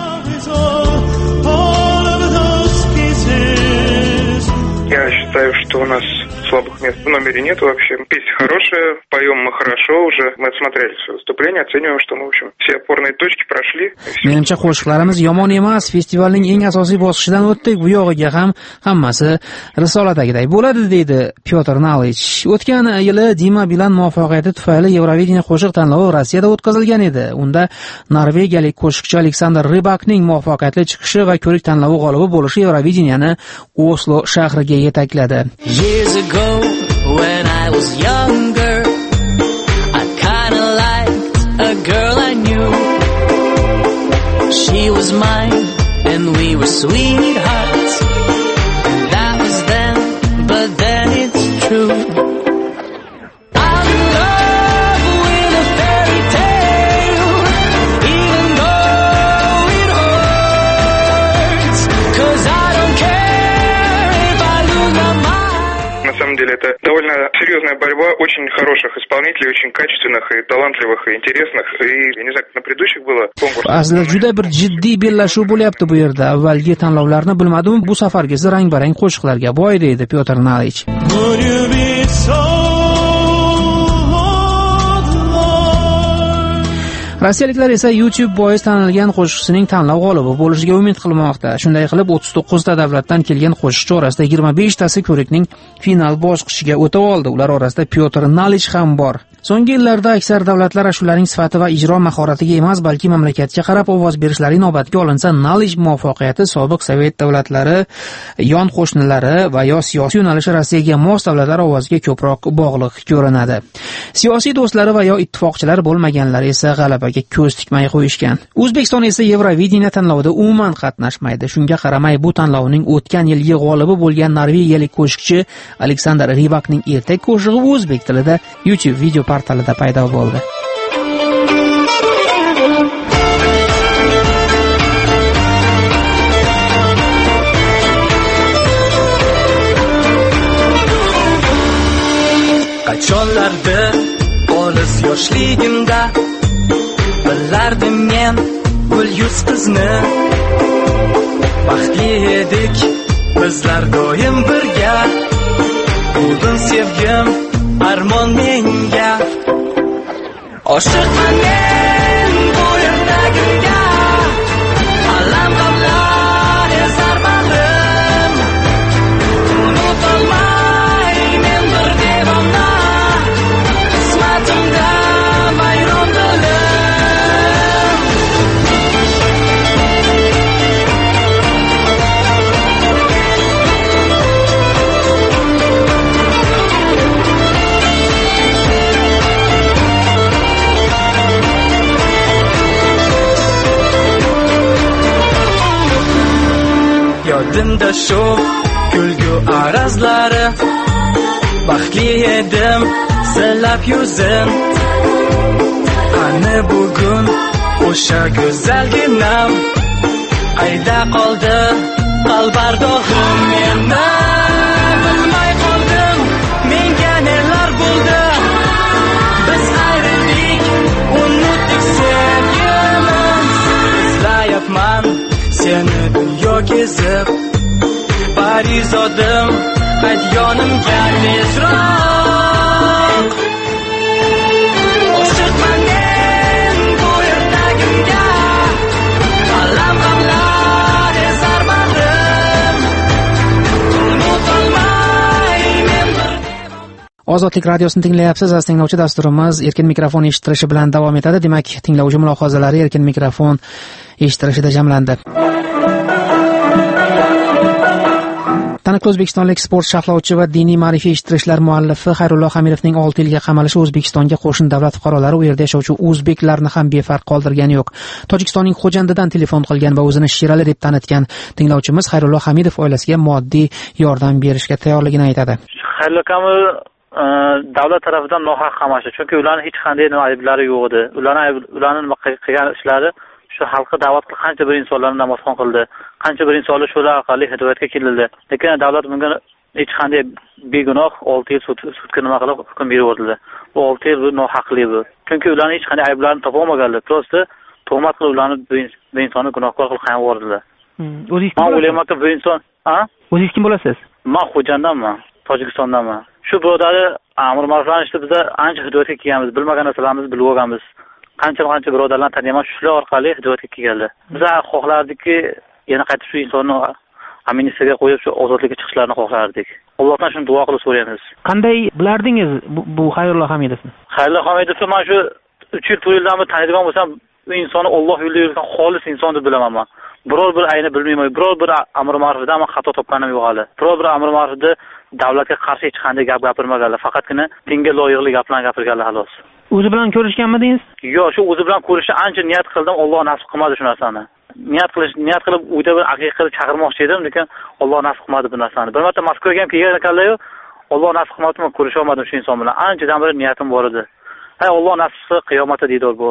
Я считаю, что у нас слабых мест в номере нет вообще. Песня хорошая, поем мы хорошо уже. Мы отсмотрели свое выступление, оцениваем, что мы, в общем, все опорные точки прошли. Menimcha qo'shiqlarimiz yomon emas. Festivalning eng asosiy bosqichidan o'tdik. Bu yog'iga ham hammasi risoladagiday bo'ladi, deydi Pyotr Nalich. O'tgan yili Dima Bilan muvaffaqiyati tufayli Eurovision qo'shiq tanlovi Rossiyada o'tkazilgan edi. Unda norvegiyalik qo'shiqchi Aleksandr Rybakning muvaffaqiyatli chiqishi va ko'rik tanlovi g'olibi bo'lishi Eurovisionni Oslo shahriga yetakladi. Years ago, when I was younger, I kinda liked a girl I knew. She was mine, and we were sweethearts. That was then, but then it's true. I'm in love with a fairy tale, even though it hurts, 'cause I don't care if I lose my mind. На самом деле это довольно серьезная борьба очень хороших исполнителей, очень качественных и талантливых и интересных. И я не знаю, как на предыдущих было конкурсах. Aslida juda bir jiddiy bellashuv bo'lyapti bu yerda. Avvalgi tanlovlarni bilmadim, bu safargisi rang-barang qo'shiqlarga boy, deydi Pyotr Nalich. Rossiyaliklar esa YouTube bois tanilgan qo'shiqchining tanlov g'olibi bo'lishiga umid qilmoqda. Shunday qilib o'ttiz to'qqiz ta davlatdan kelgan qo'shiqchi orasida yigirma besh tasi ko'rikning final bosqichiga o'ta oldi. Ular orasida Pyotr Nalich ham bor. So'nggi yillarda aksar davlatlar shularning sifati va ijro mahoratiga emas, balki mamlakatga qarab ovoz berishlari inobatga olinsa, Nalich muvaffaqiyati sobiq Sovet davlatlari, yon qo'shnilari va yo siyosiy yo'nalishi Rossiyaga mos davlatlar ovoziga ko'proq bog'liq ko'rinadi. Siyosiy do'stlari va yo ittifoqchilari bo'lmaganlar esa g'alabaga ko'z tikmay qo'yishgan. O'zbekiston esa Eurovision tanlovida umuman qatnashmaydi. Shunga qaramay, bu tanlovning o'tgan yilgi g'olibi bo'lgan norvegiyalik qo'shiqchi Aleksandr Rybakning ertak qo'shig'i o'zbek tilida YouTube video portalida paydo bo'ldi. Qachonlardir olis yoshligimda bilardim men gul yuz qizni. Baxtli edik bizlar doim birga. Bugun sevgim armon menga. Oshiqman men bu yerdagimga. Alam g'amlar ezar bag'rim. Unutolmay men bir devona. Qismatimda mayron dilim. Yodimda shu kulgu arazlari, baxtli edim silab yuzim. Ana bugun o'sha go'zalginam qayda qoldi qalbardohim. Meni bilmay qoldim, menga nelar bo'ldi. Biz ayrildik, unutdik sevgimiz. Izlayapman seni dunyo kezib, Parizodim qayt yonimga tezroq. Oshiqman men bu yerdagimga. Alam g'amlar ezar bag'rim. Unutolmay men bir. Ozodlik radiosini tinglayapsiz. Az tinglovchi dasturimiz erkin mikrofon eshitilishi bilan davom etadi. Demak, tinglovchi mulohazalari erkin mikrofon eshittirishida jamlandi. Balandparnakli o'zbekistonlik sport sharhlovchi va diniy ma'rifiy eshittirishlar muallifi Xayrullo Hamidovning olti yilga qamalishi O'zbekistonga qo'shni davlat fuqarolari u yerda yashovchi o'zbeklarni ham befarq qoldirgani yo'q. Tojikistonning Xo'jandidan telefon qilgan va o'zini Shirali deb tanitgan tinglovchimiz Xayrullo Hamidov oilasiga moddiy yordam berishga tayyorligini aytadi. Xayrullo Hamidov davlat tarafidan nohaq qamashi, chunki ularning hech qanday ayblari yo'q edi. Ularning ularning nima qilgan ishlari shu xalqqa da'vat qilib qancha bir insonlarni namozxon qildi, qancha bir insonlar shular orqali hidoyatga keldi. Lekin davlat bunga hech qanday begunoh olti yil sudga nima qilib hukm berib bu olti yil bu nohaqlik bu. Chunki ularning hech qanday ayblarini topa olmaganlar. Prosta tuhmat qilib ularni bu insonni gunohkor qilib qo'yib yubordilar. O'zingiz kim bo'lasiz? Men o'ylaymanki bu inson, ha? O'zingiz kim bo'lasiz? Men Xo'jandanman, Tojikistondanman. Shu birodari amr ma'ruflanishda biz ancha hidoyatga kelganmiz, bilmagan narsalarimizni bilib olganmiz. Qancha-qancha birodarlarni taniyman, shular orqali hidoyatga kelganlar. Biz xohlardikki, yana qaytib shu insonni amnistiyaga qo'yib shu ozodlikka chiqishlarini xohlardik. Allohdan shuni duo qilib so'raymiz. Qanday bilardingiz bu Xayrullo Hamidovni? Xayrullo Hamidovni men shu uch yil to'rt yildan beri taniydigan bo'lsam, u insonni Alloh yo'lida yurgan xolis inson deb bilaman men. Biror bir ayni bilmayman, biror bir amr ma'rufida men xato topganim yo'q hali. Biror bir amr ma'rufida davlatga qarshi hech qanday gap gapirmaganlar, faqatgina dinga loyiqli gaplarni gapirganlar xolos. O'zi bilan ko'rishganmidingiz? Yo'q, shu o'zi bilan ko'rishni ancha niyat qildim, Alloh nasib qilmadi shu narsani. Niyat qilish, niyat qilib uyda bir haqiqatni chaqirmoqchi edim, lekin Alloh nasib qilmadi bu narsani. Bir marta Moskvaga ham kelgan ekanlar-yu, Alloh nasib qilmadi, men ko'risha olmadim shu inson bilan. Anchadan beri niyatim bor edi. Hay Alloh nasib qilsa qiyomatda diydor bu.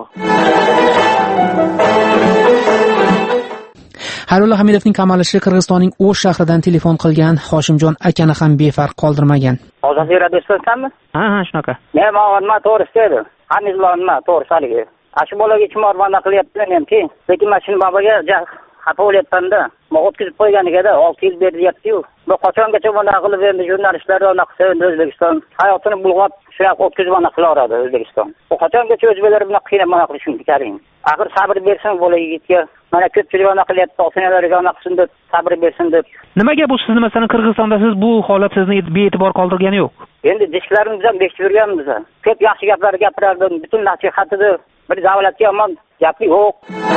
Xayrullo Hamidovning qamalishi Qirg'izistonning O'sh shahridan telefon qilgan Hoshimjon akani ham befarq qoldirmagan. Hozir radiostansiyadanmi? Ha, ha, shunaqa. Men ma'lumotni to'g'ri dedi. Hamidullohni to'g'ri saligi. Ashi bolaga kim ormanda qilyapti menki. Lekin men shuni babaga xafa bo'lyapman-da. Men o'tkazib qo'yganiga-da olti yil beryapti-yu. Bu qachongacha bunday qilib endi jurnalistlar unaqa qilsa O'zbekiston hayotini bulg'ab shunaqa o'tkazib mana qilaveradi O'zbekiston. Bu qachongacha o'zbeklar bilan qiynab mana qilishini kerak. Axir sabr bersin bola yigitga. Mana ko'pchilik ona qilyapti, osinalariga ona qilsin deb, sabr bersin deb. Nimaga bu sizni masalan Qirg'izistonda siz bu holat sizni bee'tibor qoldirgani yo'q? Endi dishlaringiz ham bekitib yurganmiz. Ko'p yaxshi gaplar gapirardim, butun nasihatida bir davlatga yomon gapi yo'q.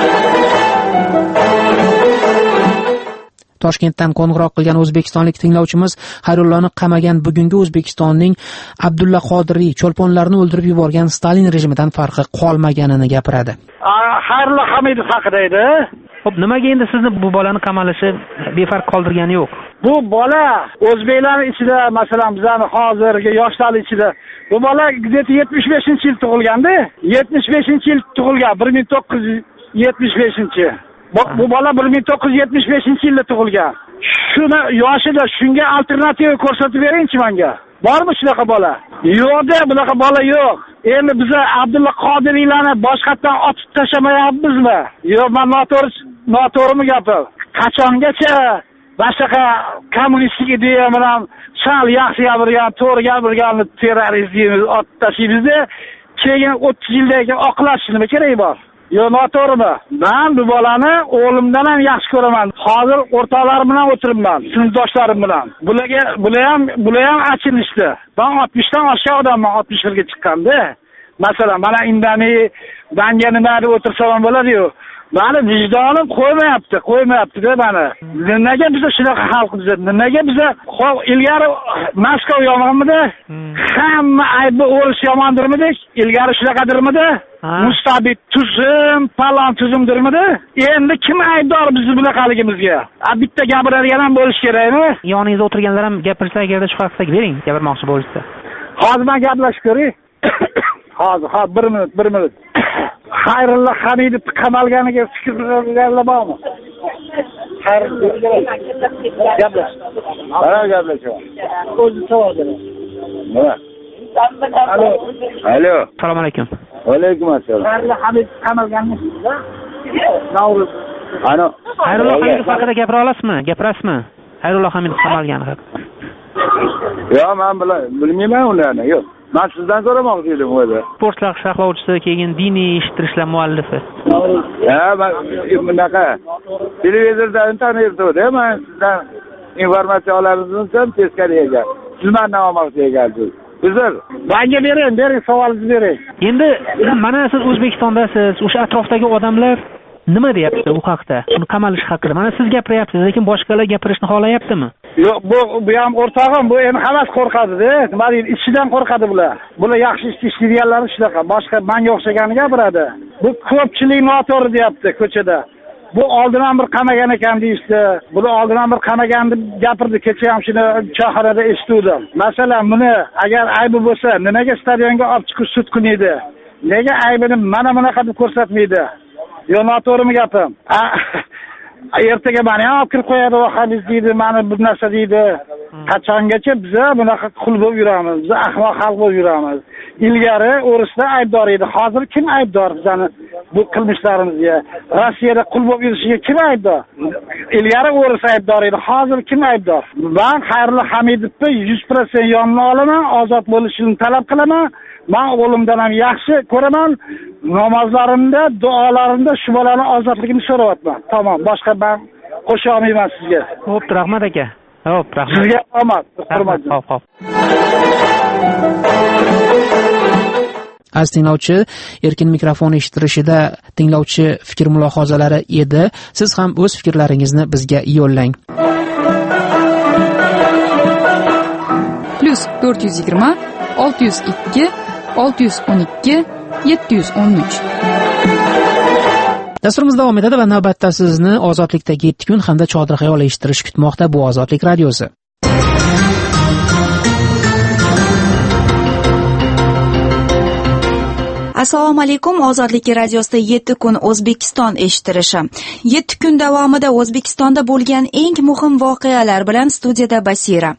Toshkentdan qo'ng'iroq qilgan o'zbekistonlik tinglovchimiz Xayrullohni qamagan bugungi O'zbekistonning Abdulla Qodiriy cho'lponlarni o'ldirib yuborgan Stalin rejimidan farqi qolmaganini gapiradi. Xayrullo Hamidov haqida edi. Xo'p, nimaga endi sizni bu bolani qamalishi befarq qoldirgani yo'q? Bu bola o'zbeklar ichida, masalan, bizning hozirgi yoshlar ichida bu bola yetmish beshinchi yil tug'ilganda, yetmish beshinchi yil tug'ilgan, bir ming to'qqiz yuz yetmish beshinchi. Bu, bu bola bir ming to'qqiz yuz yetmish beshinchi yilda tug'ilgan. Shuni yoshida shunga alternativa ko'rsatib beringchi menga. Bormi shunaqa bola? Yo'q-da, bunaqa bola yo'q. Endi biz Abdulla Qodiriylarni boshqatdan otib tashlamayapmizmi? Yo'q, men noto'g'ri, noto'g'rimi gapim? Qachongacha boshqa kommunistik ideya bilan sal yaxshi gapirgan, to'g'ri gapirgan terroristni otib tashlaymiz-da, keyin o'ttiz yildan keyin oqlash nima keragi bor? Yo, noto'g'rimi? Men bu bolani o'g'limdan ham yaxshi ko'raman. Hozir o'rtoqlarim bilan o'tiribman, sinfdoshlarim bilan. Bularga, bular ham, bular ham achinishdi. Men oltmishdan oshgan odamman, oltmish birga chiqqanda. Masalan, mana indamay, menga nima deb o'tirsam ham bo'ladi-yu. Mani vijdonim qo'ymayapti, qo'ymayapti-da meni. Nimaga biz shunaqa xalqmiz? Nimaga biz hop ilgari Moskva yomonmidi? Hamma aybni o'rish yomondirmidi? Ilgari shunaqadirmidi? Mustabid tuzum, palon tuzumdirmidi? Endi kim aybdor bizni bunaqaligimizga? Bitta gapiradigan ham bo'lish kerakmi? Yoningizda o'tirganlar ham gapirsa, agarda shu haqda bering, gapirmoqchi bo'lsa. Hozir men gaplashib ko'ray. Hozir, hozir bir minut, bir minut. Xayrullo Hamidov qamalganiga fikr qilganlar bormi? Xayrullo gaplash. Mana gaplash. O'zi savol beraman. Nima? Alo. Alo. Assalomu alaykum. Va alaykum assalom. Xayrullo Hamidov qamalganmi? Navruz. Ano. Xayrullo Hamidov haqida gapira olasizmi? Gapirasizmi? Xayrullo Hamidov qamalgani haqida. Yo'q, men bilmayman ularni. Yo'q. Men sizdan so'ramoqchi edim o'zi. Sportlar sharhlovchisi, keyin diniy eshittirishlar muallifi. Ha, men bunaqa televizordan tanirdim-da, men sizdan informatsiya olamizni teskariga. Siz mendan olmoqchi ekansiz. Uzr. Menga bering, bering savolingizni bering. Endi mana siz O'zbekistondasiz, o'sha atrofdagi odamlar nima deyapti u haqda? Uni qamalish haqida. Mana siz gapiryapsiz, lekin boshqalar gapirishni xohlayaptimi? Yo'q, bu bu ham o'rtog'im, bu endi hammas qo'rqadi-da. Nima deydi, ichidan qo'rqadi bular. Bular yaxshi ish ishlaydiganlar shunaqa, boshqa menga o'xshagani gapiradi. Bu ko'pchilik noto'g'ri deyapti ko'chada. Bu oldin ham bir qamagan ekan deyishdi. Buni oldin ham bir qamagan deb gapirdi. Kecha ham shuni choyxonada eshitdim. Masalan, buni agar aybi bo'lsa, nimaga stadionga olib chiqib sud qilmaydi? Nega aybini mana bunaqa deb ko'rsatmaydi? Yo, noto'g'rimi gapim? Ertaga meni ham olib kirib qo'yadi, vahabiz deydi, mani bu narsa deydi. Qachongacha biz bunaqa qul bo'lib yuramiz? Biz ahmoq xalq bo'lib yuramiz. Ilgari o'risda aybdor edi. Hozir kim aybdor bizani bu qilmishlarimizga? Rossiyada qul bo'lib yurishiga kim aybdor? Ilgari o'ris aybdor edi. Hozir kim aybdor? Men Xayrulla Hamidovni yuz foiz yonini olaman, ozod bo'lishini talab qilaman. Men o'limdan ham yaxshi ko'raman. Namozlarimda, duolarimda shu bolaning ozodligini so'rayapman. Tamom, boshqa men qo'sha olmayman sizga. Xo'p, rahmat aka. Xo'p, rahmat. Sizga omad, hurmat. Xo'p, xo'p. Aziz tinglovchi, erkin mikrofon eshittirishida tinglovchi fikr mulohazalari edi. Siz ham o'z fikrlaringizni bizga yo'llang. plus to'rt yuz yigirma olti yuz ikki olti yuz o'n ikki yetti yuz o'n uch. Dasturimiz davom etadi va navbatda sizni ozodlikdagi yetti kun hamda Chodir xayol eshittirish kutmoqda. Bu Ozodlik radiosi. Assalomu alaykum. Ozodlik radiosida yetti kun O'zbekiston eshittirishi. yetti kun davomida O'zbekistonda bo'lgan eng muhim voqealar bilan studiyada Basira.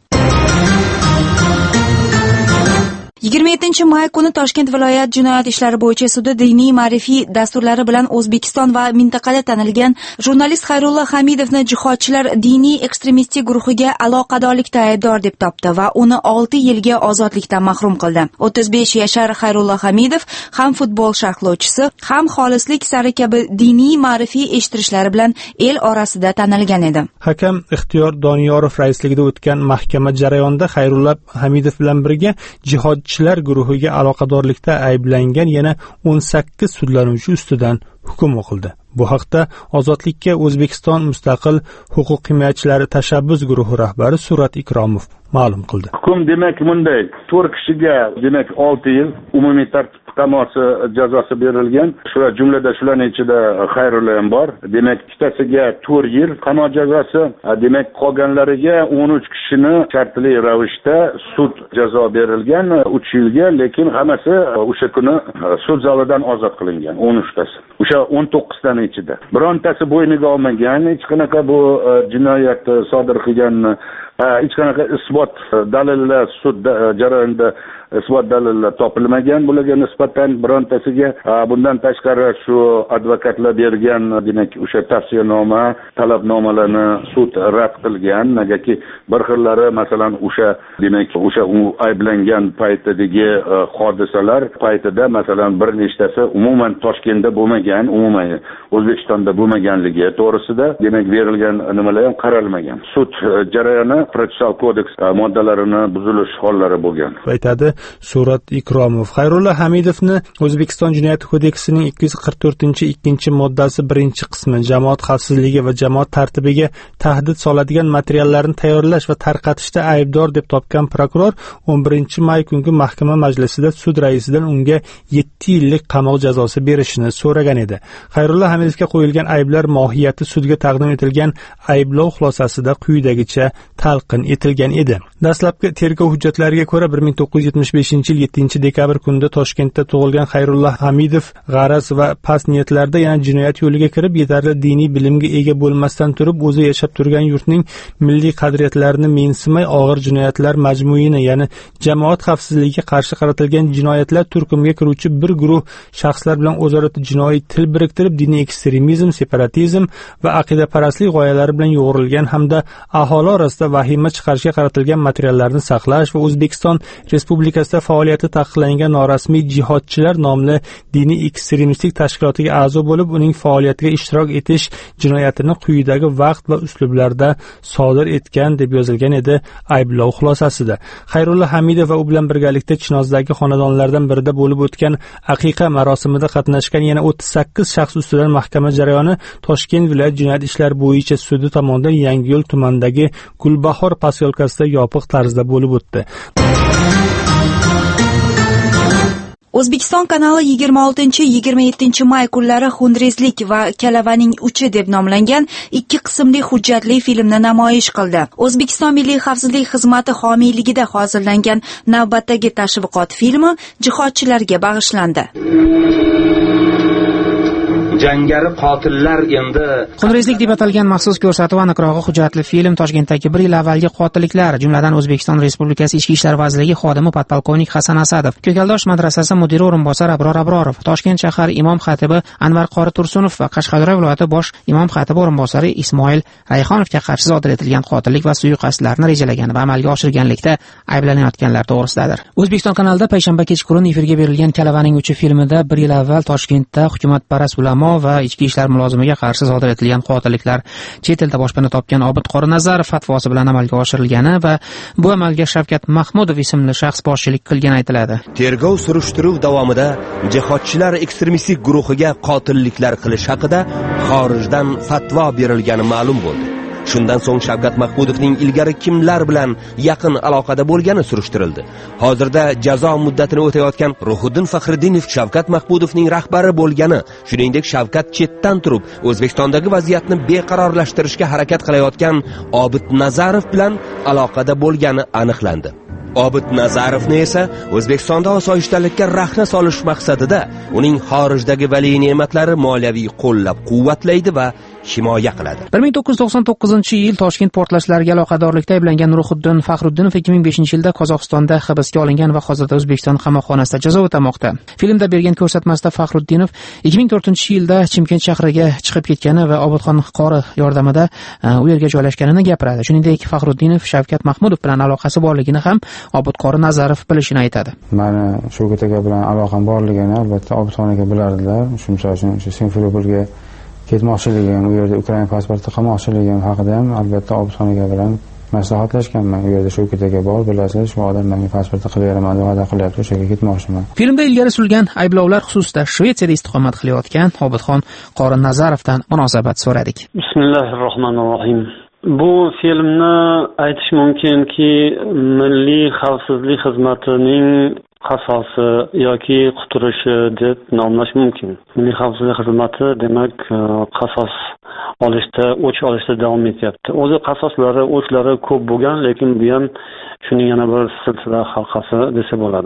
yigirma yettinchi may kuni Toshkent viloyat jinoyat ishlari bo'yicha sudi diniy ma'rifiy dasturlari bilan O'zbekiston va mintaqada tanilgan jurnalist Xayrulla Hamidovni jihodchilar diniy ekstremistik guruhiga aloqadorlikda aybdor deb topdi va uni olti yilga ozodlikdan mahrum qildi. o'ttiz besh yashar Xayrulla Hamidov ham futbol sharhlovchisi, ham xolislik sari kabi diniy ma'rifiy eshittirishlari bilan el orasida tanilgan edi. Hakam Ixtiyor Doniyorov raisligida o'tgan mahkama jarayonida Xayrulla Hamidov bilan birga jihod Chilar guruhiga aloqadorlikda ayblangan yana o'n sakkiz sudlanuvchi ustidan hukm o'qildi. Bu haqda Ozodlikka O'zbekiston mustaqil huquq himoyachilari tashabbus guruhi rahbari Surat Ikromov ma'lum qildi. Hukm demak bunday, to'rt kishiga demak olti yil umumiy tartib qamoqi jazosi berilgan. Shular jumlada shularning ichida Xayrulla ham bor. Demak, ikkitasiga to'rt yil qamoq jazosi, demak qolganlariga o'n uch kishini shartli ravishda sud jazo berilgan uch yilga, lekin hammasi o'sha kuni sud zalidan ozod qilingan o'n uchtasi. O'sha o'n to'qqiztaning ichida. Birontasi bo'yniga olmagan, hech qanaqa bu jinoyat sodir qilgan hech qanaqa isbot dalillar sud jarayonida isbot dalillar topilmagan. Bularga nisbatan birontasiga bundan tashqari shu advokatlar bergan demak o'sha tavsiyanoma, talabnomalarni sud rad qilgan. Negaki bir xillari masalan o'sha demak o'sha u ayblangan paytidagi hodisalar paytida masalan bir nechtasi umuman Toshkentda bo'lmagan, umuman O'zbekistonda bo'lmaganligi to'g'risida demak berilgan nimalar ham qaralmagan. Sud jarayoni protsessual kodeks moddalarini buzilish hollari bo'lgan. Aytadi Surat Ikromov. Xayrulla Hamidovni O'zbekiston jinoyat kodeksining ikki yuz qirq to'rtinchi ikkinchi moddasi birinchi qismi jamoat xavfsizligi va jamoat tartibiga tahdid soladigan materiallarni tayyorlash va tarqatishda aybdor deb topgan prokuror o'n birinchi may kungi mahkama majlisida sud raisidan unga yetti yillik qamoq jazosi berishini so'ragan edi. Xayrulla Hamidovga qo'yilgan ayblar mohiyati sudga taqdim etilgan ayblov xulosasida quyidagicha talqin etilgan edi. Dastlabki tergov hujjatlariga ko'ra bir ming to'qqiz yuz yetmish beshinchi yil yettinchi dekabr kunida Toshkentda tug'ilgan Xayrulla Hamidov g'araz va past niyatlarda yana jinoyat yo'liga kirib, yetarli diniy bilimga ega bo'lmasdan turib, o'zi yashab turgan yurtning milliy qadriyatlarini mensimay og'ir jinoyatlar majmuini, ya'ni jamoat xavfsizligiga qarshi qaratilgan jinoyatlar turkumiga kiruvchi bir guruh shaxslar bilan o'zaro jinoiy til biriktirib, diniy ekstremizm, separatizm va aqidaparastlik g'oyalari bilan yo'g'rilgan hamda aholi orasida vahima chiqarishga qaratilgan materiallarni saqlash va O'zbekiston Respublikasi respublikasida faoliyati taqiqlangan norasmiy jihodchilar nomli diniy ekstremistik tashkilotiga a'zo bo'lib, uning faoliyatiga ishtirok etish jinoyatini quyidagi vaqt va uslublarda sodir etgan deb yozilgan edi ayblov xulosasida. Xayrulla Hamidov va u bilan birgalikda Chinozdagi xonadonlardan birida bo'lib o'tgan aqiqa marosimida qatnashgan yana o'ttiz sakkiz shaxs ustidan mahkama jarayoni Toshkent viloyat jinoyat ishlari bo'yicha sudi tomonidan Yangiyo'l tumanidagi Gulbahor posyolkasida yopiq tarzda bo'lib o'tdi. O'zbekiston kanali yigirma oltinchi yigirma yettinchi may kunlari Xunrezlik va Kalavaning uchi deb nomlangan ikki qismli hujjatli filmni namoyish qildi. O'zbekiston Milliy xavfsizlik xizmati homiyligida hozirlangan navbatdagi tashviqot filmi jihodchilarga bag'ishlandi. Jangari qotillar endi Xunrezlik deb atalgan maxsus ko'rsatuv aniqrog'i hujjatli film Toshkentdagi bir yil avvalgi qotilliklar, jumladan O'zbekiston Respublikasi Ichki ishlar vazirligi xodimi podpolkovnik Hasan Asadov, Ko'kaldosh madrasasi mudiri o'rinbosari Abror Abrorov, Toshkent shahar imom xatibi Anvar Qori Tursunov va Qashqadaryo viloyati bosh imom xatibi o'rinbosari Ismoil Rayxonovga qarshi sodir etilgan qotillik va suiqasdlarni rejalagan va amalga oshirganlikda ayblanayotganlar to'g'risidadir. O'zbekiston kanalida payshanba kechqurun efirga berilgan Kalavaning uchi filmida bir yil avval Toshkentda hukumatparast ulamo va ichki ishlar mulozimiga qarshi sodir etilgan qotilliklar chet elda boshpana topgan Obid Qorinazarov fatvosi bilan amalga oshirilgani va bu amalga Shavkat Mahmudov ismli shaxs boshchilik qilgani aytiladi. Tergov surishtiruv davomida jihodchilar ekstremistik guruhiga qotilliklar qilish haqida xorijdan fatvo berilgani ma'lum bo'ldi. Shundan so'ng Shavkat Mahmudovning ilgari kimlar bilan yaqin aloqada bo'lgani surishtirildi. Hozirda jazo muddatini o'tayotgan Ruhiddin Faxriddinov Shavkat Mahmudovning rahbari bo'lgani, shuningdek Shavkat chetdan turib O'zbekistondagi vaziyatni beqarorlashtirishga harakat qilayotgan Obid Nazarov bilan aloqada bo'lgani aniqlandi. Obid Nazarovni esa O'zbekistonda osoyishtalikka rahna solish maqsadida uning xorijdagi valiy ne'matlari moliyaviy qo'llab-quvvatlaydi va himoya qiladi. bir ming to'qqiz yuz to'qson to'qqizinchi yil Toshkent portlashlariga aloqadorlikda ayblangan Ruhiddin Faxriddinov ikki ming beshinchi yilda Qozog'istonda hibsga olingan va hozirda O'zbekiston qamoqxonasida jazo o'tamoqda. Filmda bergan ko'rsatmasida Faxriddinov ikki ming to'rtinchi yilda Chimkent shahriga chiqib ketgani va Obidxon qori yordamida u yerga joylashganini gapiradi. Shuningdek, Faxriddinov Shavkat Mahmudov bilan aloqasi borligini ham Obid Qorinazarov bilishini aytadi. Meni Shavkat aka bilan aloqam borligini albatta Obidxon aka bilardilar. Shuncha uchun o'sha Simferopolga ketmoqchiligim, u yerda Ukraina pasporti qilmoqchiligim haqida ham albatta Obidxon aka bilan maslahatlashganman. U yerda Shavkat aka bor, bilasiz, shu odam menga pasportni qilib beraman deb va'da qilyapti, o'sha yerga ketmoqchiman. Filmda ilgari surilgan ayblovlar xususida Shvetsiyada istiqomat qilayotgan Obidxon Qorinazarovdan munosabat so'radik. Bismillahirrohmanirrohim. Bu filmni aytish mumkinki, Milliy xavfsizlik xizmatining qasosi yoki quturishi deb nomlash mumkin. Milliy xavfsizlik xizmati demak qasos olishda, o'ch olishda davom etyapti. O'zi qasoslari, o'chlari ko'p bo'lgan, lekin bu ham shuning yana bir silsila halqasi desa bo'ladi.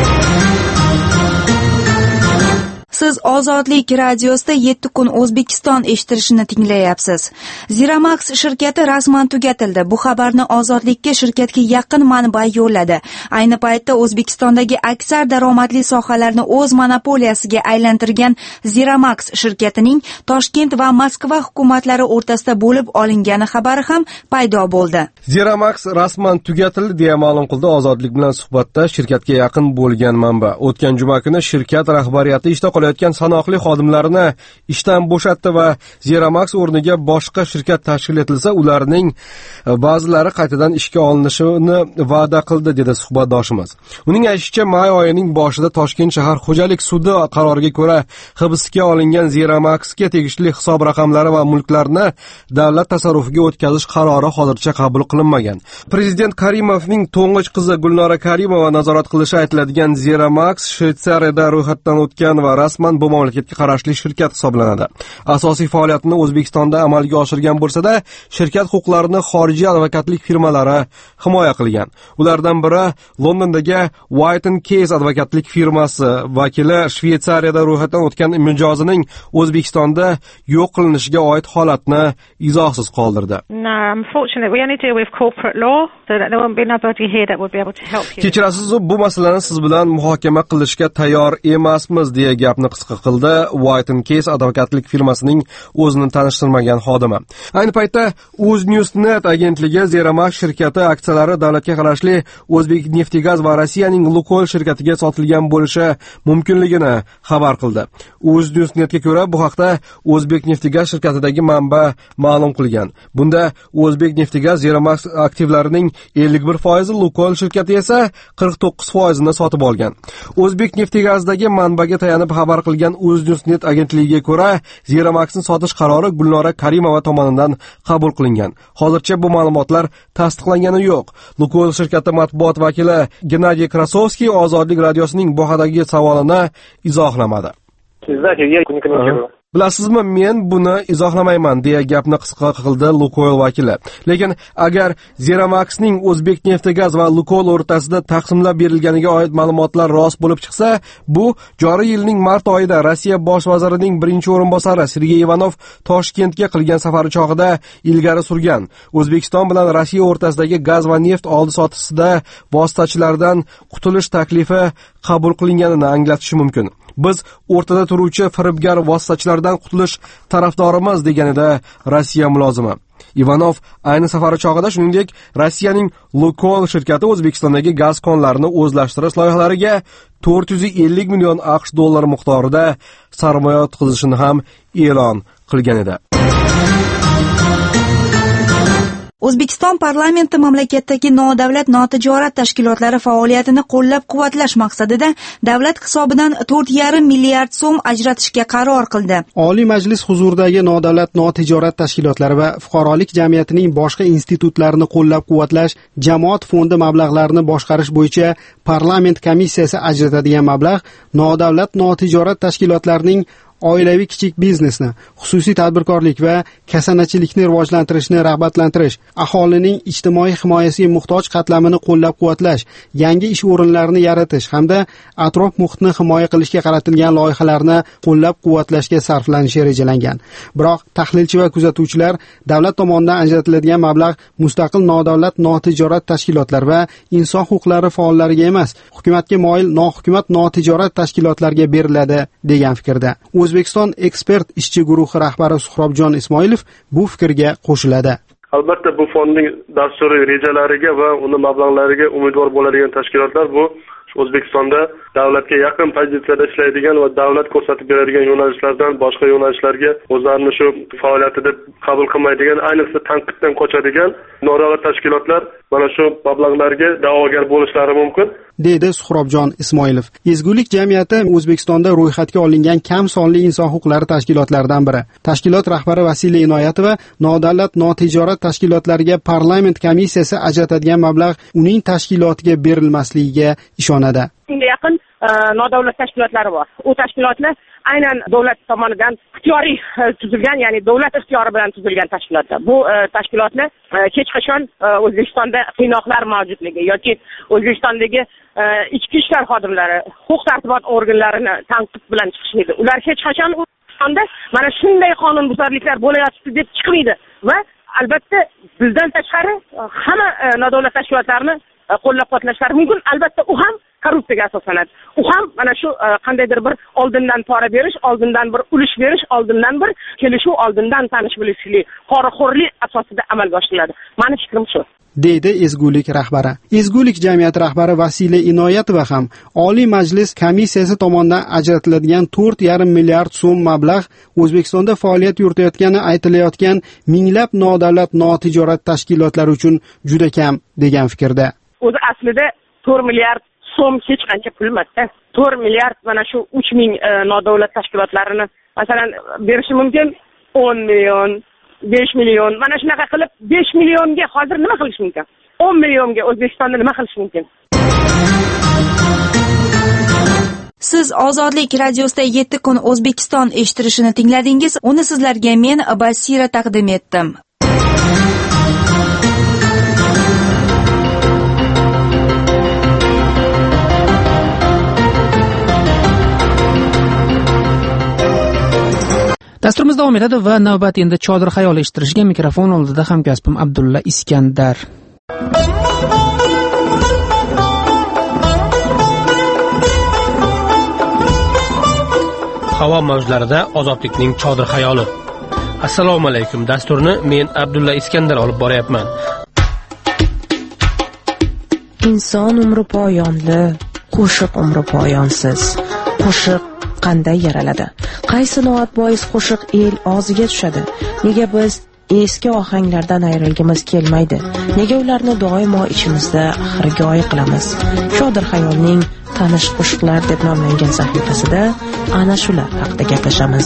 Siz Ozodlik radiosida yetti kun O'zbekiston eshittirishini tinglayapsiz. Ziramax shirkati rasman tugatildi. Bu xabarni Ozodlikka shirkatga yaqin manba yo'lladi. Ayni paytda O'zbekistondagi aksar daromadli sohalarni o'z monopoliyasiga aylantirgan Ziramax shirkatining Toshkent va Moskva hukumatlari o'rtasida bo'lib olingani xabari ham paydo bo'ldi. Ziramax rasman tugatildi deya ma'lum qildi Ozodlik bilan suhbatda shirkatga yaqin bo'lgan manba. O'tgan juma kuni shirkat rahbariyati ishda qolayotgan sanoqli xodimlarini ishdan bo'shatdi va Ziramax o'rniga boshqa shirkat tashkil etilsa, ularning ba'zilari qaytadan ishga olinishini va'da qildi, dedi suhbatdoshimiz. Uning aytishicha, may oyining boshida Toshkent shahar xo'jalik sudi qaroriga ko'ra hibsga olingan Ziramaxga tegishli hisob raqamlari va mulklarni davlat tasarrufiga o'tkazish qarori hozircha qabul qilinmagan. Prezident Karimovning to'ng'ich qizi Gulnora Karimova nazorat qilishi aytiladigan Ziramax Shvetsariyada ro'yxatdan o'tgan va rasman bu mamlakatga qarashli shirkat hisoblanadi. Asosiy faoliyatini O'zbekistonda amalga oshirgan bo'lsa-da, shirkat huquqlarini xorijiy advokatlik firmalari himoya qilgan. Ulardan biri Londondagi White and Case advokatlik firmasi vakili Shvetsariyada ro'yxatdan o'tgan mijozining O'zbekistonda yo'q qilinishiga oid holatni izohsiz qoldirdi. No, unfortunately we only deal with corporate law, so that there won't be nobody here that would be able to help you. Kechirasiz, bu masalani siz bilan muhokama qilishga tayyor emasmiz deya gapni gapni qisqa qildi White and Case advokatlik firmasining o'zini tanishtirmagan xodimi. Ayni paytda UzNewsNet agentligi Zeramax shirkati aksiyalari davlatga qarashli O'zbekneftgaz va Rossiyaning Lukoil shirkatiga sotilgan bo'lishi mumkinligini xabar qildi. UzNewsNetga ko'ra, bu haqda O'zbekneftgaz shirkatidagi manba ma'lum qilgan. Bunda O'zbekneftgaz Zeramax aktivlarining ellik bir foizi, Lukoil shirkati esa qirq to'qqiz foizini sotib olgan. O'zbekneftgazdagi manbaga tayanib xabar qilgan UzNewsNet agentligiga ko'ra, Zeramaxni sotish qarori Gulnora Karimova tomonidan qabul qilingan. Hozircha bu ma'lumotlar tasdiqlangani yo'q. Lukoil shirkati matbuot vakili Gennadiy Krasovskiy Ozodlik radiosining bu haqdagi savolini izohlamadi. Bilasizmi, men buni izohlamayman deya gapni qisqa qildi Lukoil vakili. Lekin agar Zeramaxning O'zbekneftgaz va Lukoil o'rtasida taqsimlab berilganiga oid ma'lumotlar rost bo'lib chiqsa, bu joriy yilning mart oyida Rossiya bosh vazirining birinchi o'rinbosari Sergey Ivanov Toshkentga qilgan safari chog'ida ilgari surgan. O'zbekiston bilan Rossiya o'rtasidagi gaz va neft oldi-sotisida vositachilardan qutulish taklifi qabul qilinganini anglatishi mumkin. Biz o'rtada turuvchi firibgar vositachilardan qutulish tarafdorimiz deganida Rossiya mulozimi. Ivanov ayni safari chog'ida shuningdek Rossiyaning Lukoil shirkati O'zbekistondagi gaz konlarini o'zlashtirish loyihalariga to'rt yuz ellik million AQSh dollari miqdorida sarmoya o'tkazishini ham e'lon qilgan edi. O'zbekiston parlamenti mamlakatdagi nodavlat notijorat tashkilotlari faoliyatini qo'llab-quvvatlash maqsadida davlat hisobidan to'rt yarim milliard so'm ajratishga qaror qildi. Oliy Majlis huzuridagi nodavlat notijorat tashkilotlari va fuqarolik jamiyatining boshqa institutlarini qo'llab-quvvatlash jamoat fondi mablag'larini boshqarish bo'yicha parlament komissiyasi ajratadigan mablag' nodavlat notijorat tashkilotlarining oilaviy kichik biznesni, xususiy tadbirkorlik va kasanachilikni rivojlantirishni rag'batlantirish, aholining ijtimoiy himoyasiga muhtoj qatlamini qo'llab-quvvatlash, yangi ish o'rinlarini yaratish hamda atrof muhitni himoya qilishga qaratilgan loyihalarni qo'llab-quvvatlashga sarflanishi rejalangan. Biroq tahlilchi va kuzatuvchilar davlat tomonidan ajratiladigan mablag' mustaqil nodavlat notijorat tashkilotlar va inson huquqlari faollariga emas, hukumatga moyil nohukumat notijorat tashkilotlarga beriladi degan fikrda. O'zbekiston ekspert ishchi guruhi rahbari Suhrobjon Ismoilov bu fikrga qo'shiladi. Albatta bu fondning dasturiy rejalariga va uni mablag'lariga umidvor bo'ladigan tashkilotlar bu O'zbekistonda davlatga yaqin pozitsiyada ishlaydigan va davlat ko'rsatib beradigan yo'nalishlardan boshqa yo'nalishlarga o'zlarini shu faoliyati deb qabul qilmaydigan, ayniqsa tanqiddan qochadigan nodavlat tashkilotlar mana shu mablag'larga da'vogar bo'lishlari mumkin, deydi Suhrobjon Ismoilov. Ezgulik jamiyati O'zbekistonda ro'yxatga olingan kam sonli inson huquqlari tashkilotlaridan biri. Tashkilot rahbari Vasiliy Inoyatova nodavlat notijorat tashkilotlariga parlament komissiyasi ajratadigan mablag' uning tashkilotiga berilmasligiga ishonadi. Unga yaqin nodavlat tashkilotlari bor. U tashkilotlar aynan davlat tomonidan ixtiyoriy tuzilgan, ya'ni davlat ixtiyori bilan tuzilgan tashkilotlar. Bu tashkilotlar hech qachon O'zbekistonda qiynoqlar mavjudligi yoki O'zbekistondagi ichki ishlar xodimlari, huquq tartibot organlarini tanqid bilan chiqishmaydi. Ular hech qachon O'zbekistonda mana shunday qonunbuzarliklar bo'layapti deb chiqmaydi va albatta bizdan tashqari hamma nodavlat tashkilotlarini qo'llab-quvvatlashlari mumkin. Albatta u ham korrupsiyaga asoslanadi. U ham mana shu qandaydir bir oldindan pora berish, oldindan bir ulush berish, oldindan bir kelishuv, oldindan tanish bilishlik, poraxo'rlik asosida amalga oshiriladi. Mani fikrim shu, deydi ezgulik rahbari. Ezgulik jamiyati rahbari Vasiliy Inoyatova ham Oliy Majlis komissiyasi tomonidan ajratiladigan to'rt yarim milliard so'm mablag' O'zbekistonda faoliyat yuritayotgani aytilayotgan minglab nodavlat notijorat tashkilotlari uchun juda kam degan fikrda. O'zi aslida to'rt milliard so'm hech qancha pul emas-da. to'rt milliard mana shu uch ming nodavlat tashkilotlarini masalan berishi mumkin. o'n million, besh million, mana shunaqa qilib besh millionga hozir nima qilish mumkin? o'n millionga O'zbekistonda nima qilish mumkin? Siz Ozodlik radiosida yetti kun O'zbekiston eshittirishini tingladingiz. Uni sizlarga men Basira taqdim etdim. Dasturimiz davom etadi va navbat endi Chodir xayol eshittirishga. Mikrofon oldida hamkasbim Abdulla Iskandar. Havo mavjlarida ozodlikning chodir xayoli. Assalomu alaykum. Dasturni men Abdulla Iskandar olib boryapman. Inson umri poyonli, qo'shiq umri poyonsiz. Qo'shiq qanday yaraladi? Qaysi noat bois qo'shiq el og'ziga tushadi? Nega biz eski ohanglardan ayrilgimiz kelmaydi? Nega ularni doimo ichimizda xirgoyi qilamiz? Chodir xayolning tanish qo'shiqlar deb nomlangan sahifasida ana shular haqida gaplashamiz.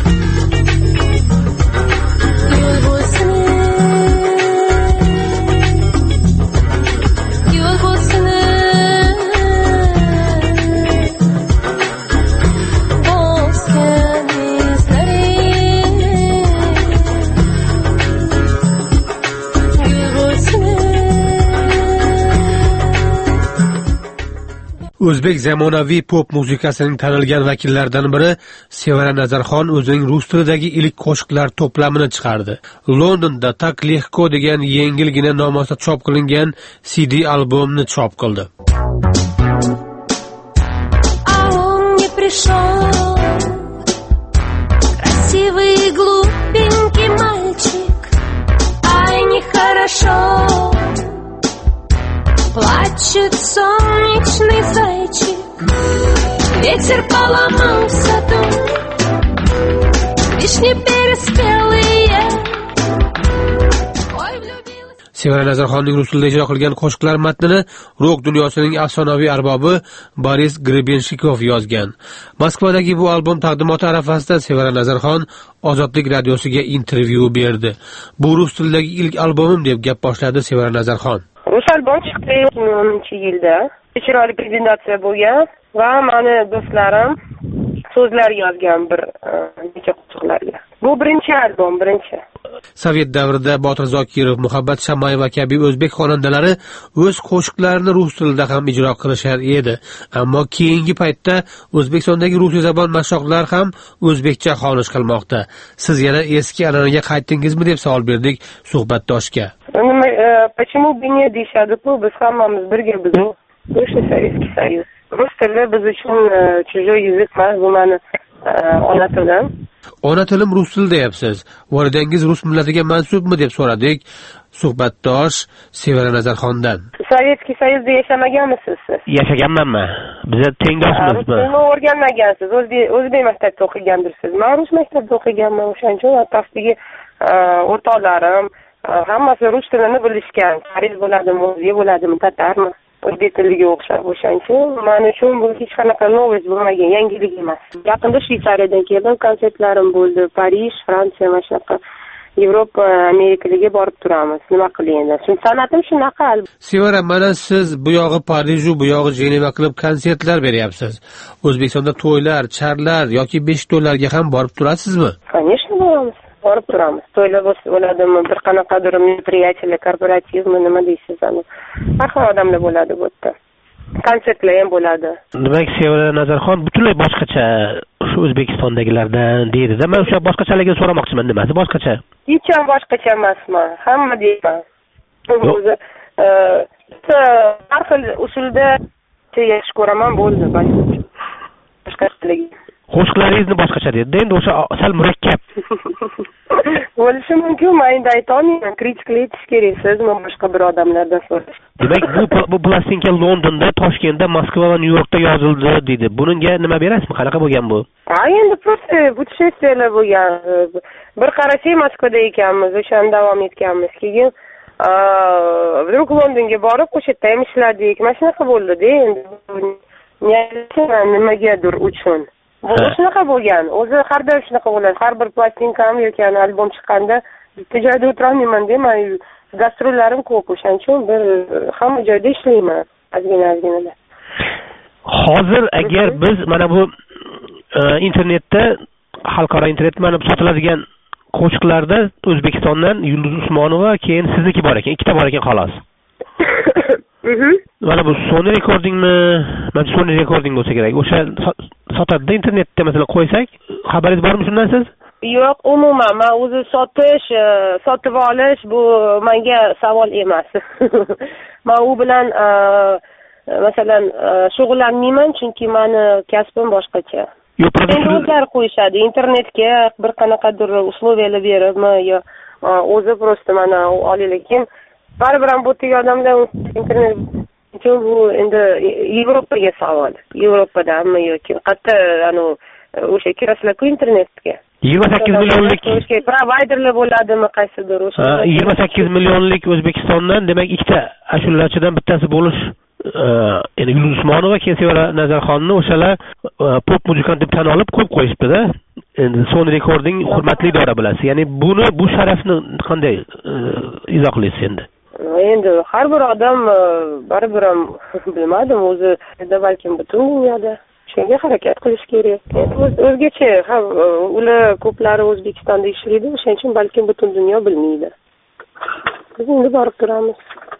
O'zbek zamonaviy pop musiqasining tanilgan vakillaridan biri Sevara Nazarxon o'zining rus tilidagi ilk qo'shiqlar to'plamini chiqardi. Londonda Tak Lehko degan yengilgina nomda chop qilingan C D albomni chop qildi. Красивый глупенький мальчик, ай, нехорошо. Плачет солнечный зайчик, ветер поломал в саду, вишни переспелые. Sevara Nazarxonning rus tilida ijro qilgan qo'shiqlar matnini rock dunyosining afsonaviy arbobi Boris Grebenshikov yozgan. Moskvadagi bu albom taqdimoti arafasida Sevara Nazarxon Ozodlik radiosiga intervyu berdi. Bu rus tilidagi ilk albomim deb gap boshladi Sevara Nazarxon. Rus albom chiqdi ikki ming o'ninchi yilda. Chiroyli prezentatsiya bo'lgan va meni do'stlarim so'zlar yozgan bir necha qo'shiqlarga. Bu birinchi albom, birinchi. Sovet davrida Botir Zokirov, Muhabbat Shamayeva kabi o'zbek xonandalari o'z qo'shiqlarini rus tilida ham ijro qilishar edi. Ammo keyingi paytda O'zbekistondagi rus zabon mashhurlar ham o'zbekcha xonish qilmoqda. Siz yana eski an'anaga qaytdingizmi deb savol berdik suhbatdoshga. Nima, почему бы не deyishadi-ku, biz hammamiz birga biz. Bывший Sovetskiy Soyuz. Rus tili biz uchun чужой язык emas, bu meni ona tilim. Ona tilim rus tili deyapsiz. Validangiz rus millatiga mansubmi deb so'radik suhbatdosh Sevara Nazarxondan. Sovetskiy Soyuzda yashamaganmisiz siz? Yashaganmanmi? Biz tengdoshmizmi? Siz o'rganmagansiz, o'zbek maktabida o'qigandirsiz. Men rus maktabida o'qiganman, o'shaning uchun atrofdagi o'rtoqlarim hammasi rus tilini bilishgan. Koreys bo'ladimi, o'zbek bo'ladimi, tatarmi? O'zbek tiliga o'xshab o'shaning uchun men uchun bu hech qanaqa novost bo'lmagan, yangilik emas. Yaqinda Shvetsariyadan keldim, konsertlarim bo'ldi. Parij, Fransiya, mana shunaqa Yevropa, Amerikaga borib turamiz. Nima qilay endi? Shun sanatim shunaqa. Sevara, mana siz bu yog'i Parij, bu yog'i Jeneva qilib konsertlar beryapsiz. O'zbekistonda to'ylar, charlar yoki besh to'ylarga ham borib turasizmi? Конечно, boramiz. Borib turamiz. To'ylar bo'ladimi, bir qanaqadir meropриятие, korporativmi, nima deysiz ani. Har xil odamlar bo'ladi bu yerda. Konsertlar ham bo'ladi. Demak, Sevara Nazarxon butunlay boshqacha shu O'zbekistondagilardan deydi-da. Men o'sha boshqachaligini so'ramoqchiman, nimasi boshqacha? Hech ham boshqacha emasman. Hamma deyman. O'zi har xil usulda yaxshi ko'raman, bo'ldi. Boshqachaligini. Qo'shiqlaringizni boshqacha dedi. Endi o'sha sal murakkab. Bo'lishi mumkin, men endi aytolmayman. Kritika etish kerak, sizmi boshqa bir odamlardan so'rash. Demak, bu bu plastinka Londonda, Toshkentda, Moskva va Nyu-Yorkda yozildi dedi. Buningga nima berasizmi? Qanaqa bo'lgan bu? Ha, endi просто putешествиялар bo'lgan. Bir qarasang Moskvada ekanmiz, o'shani davom etganmiz. Keyin vdруг Londonga borib, qo'shiqda ham ishladik. Mana shunaqa bo'ldi-da endi. Nimagadir uchun. Bu shunaqa bo'lgan. O'zi har doim shunaqa bo'ladi. Har bir plastinkam yoki albom chiqqanda bitta joyda o'tirolmayman deyman. Gastrollarim ko'p, o'shaning uchun bir hamma joyda ishlayman. Ozgina-ozgina. Hozir agar biz mana bu internetda xalqaro internet mana bu sotiladigan qo'shiqlarda O'zbekistondan Yulduz Usmonova, keyin sizniki bor ekan, ikkita bor ekan xolos. Mana bu Sony Recordingmi? Mana Sony Recording bo'lsa kerak. O'sha sotadi internetda masalan qo'ysak, xabaringiz bormi shundan siz? Yo'q, umuman men o'zi sotish, sotib olish bu menga savol emas. Men u bilan masalan shug'ullanmayman, chunki meni kasbim boshqacha. endi o'zlari qo'yishadi internetga bir qanaqadir условияlar beribmi yo o'zi просто mana olay, lekin baribir ham bu yerga odamlar internet uchun bu endi Yevropaga savol. Yevropadami yoki qayerda anu o'sha kirasizlar-ku internetga. yigirma sakkiz millionlik provayderlar bo'ladimi qaysidir o'sha. yigirma sakkiz millionlik O'zbekistondan demak ikkita ashulachidan bittasi bo'lish endi Yulduz Usmonova, keyin Sevara Nazarxonni o'shalar pop muzikant deb tan olib qo'yib qo'yishdi-da. Endi Sony Recording hurmatli idora bilasiz. Ya'ni buni bu sharafni qanday izohlaysiz endi? Endi har bir odam baribir ham bilmadim o'zi balkim butun dunyoda shunga harakat qilish kerak. O'zgacha ha ular ko'plari O'zbekistonda ishlaydi, o'shaning uchun balkim butun dunyo bilmaydi. Biz endi borib turamiz.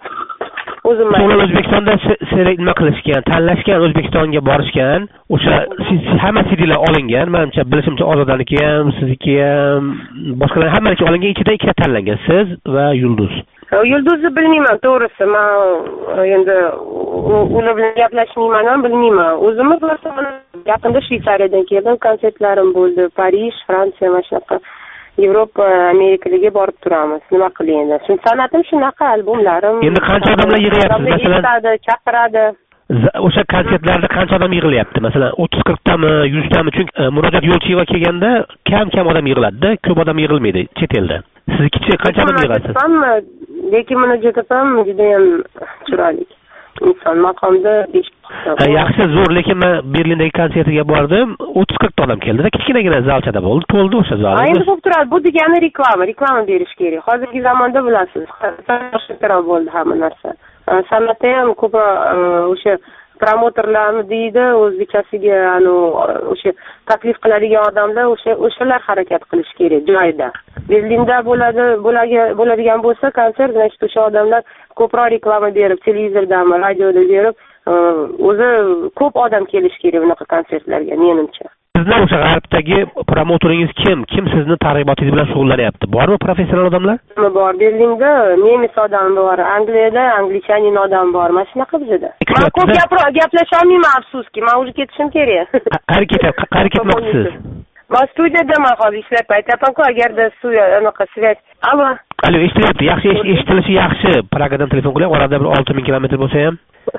O'zim O'zbekistonda nima qilishgan, tanlashgan, O'zbekistonga borishgan, o'sha hamma C D'lar olingan, menimcha bilishimcha Ozodaniki ham, sizniki ham, boshqalar hammalari olingan, ichida ikkita tanlangan, siz va Yulduz. Yulduzni bilmayman, to'g'risi. Men endi ular bilan gaplashmayman ham, bilmayman. O'zimiz masalan yaqinda Shveysariyadan keldim, konsertlarim bo'ldi, Parij, Fransiya, mana shunaqa Yevropa, Amerikaga borib turamiz. Nima qilay endi? Shu sanatim shunaqa, albomlarim. Endi qancha odamlar yig'yapsiz masalan? Chaqiradi. O'sha konsertlarda qancha odam yig'ilyapti? Masalan, o'ttiz qirq tami, yuz tami? Chunki Murojaat Yo'lchiyeva kelganda kam-kam odam yig'iladi-da, ko'p odam yig'ilmaydi chet elda. Sizniki qancha odam yig'asiz? Lekin Murojaat opam juda ham chiroyli. Inson maqomda yaxshi, zo'r, lekin men Berlindagi konsertiga bordim, o'ttiz qirq odam keldi-da, kichkinagina zalchada bo'ldi, to'ldi o'sha zal. Endi bo'lib turadi, bu degani reklama, reklama berish kerak. Hozirgi zamonda bilasiz, boshqacha bo'ldi hamma narsa. San'atda ham ko'p o'sha promotorlarni deydi, o'zbekchasiga anu o'sha taklif qiladigan odamlar o'sha o'shalar harakat qilish kerak joyida. Berlinda bo'ladi, bo'ladigan bo'lsa konsert, значит, o'sha odamlar ko'proq reklama berib, televizordami, radioda berib, o'zi ko'p odam kelish kerak bunaqa konsertlarga, menimcha. Sizning o'sha g'arbdagi promotoringiz kim? Kim sizni targ'ibotingiz bilan shug'ullanyapti? Bormi professional odamlar? Bor, Berlinda nemis odam bor, Angliyada anglichanin odam bor, mana shunaqa bizda. Men ko'p gaplasha olmayman, afsuski, men o'zi ketishim kerak. Qari ketyapsiz, qari ketmoqchisiz. Men studiyadaman hozir ishlab aytaman-ku, agarda anaqa svязь. Alo. Alo, eshitilyapti, yaxshi eshitilishi yaxshi. Pragadan telefon qilyapman, orada bir olti ming kilometr bo'lsa ham.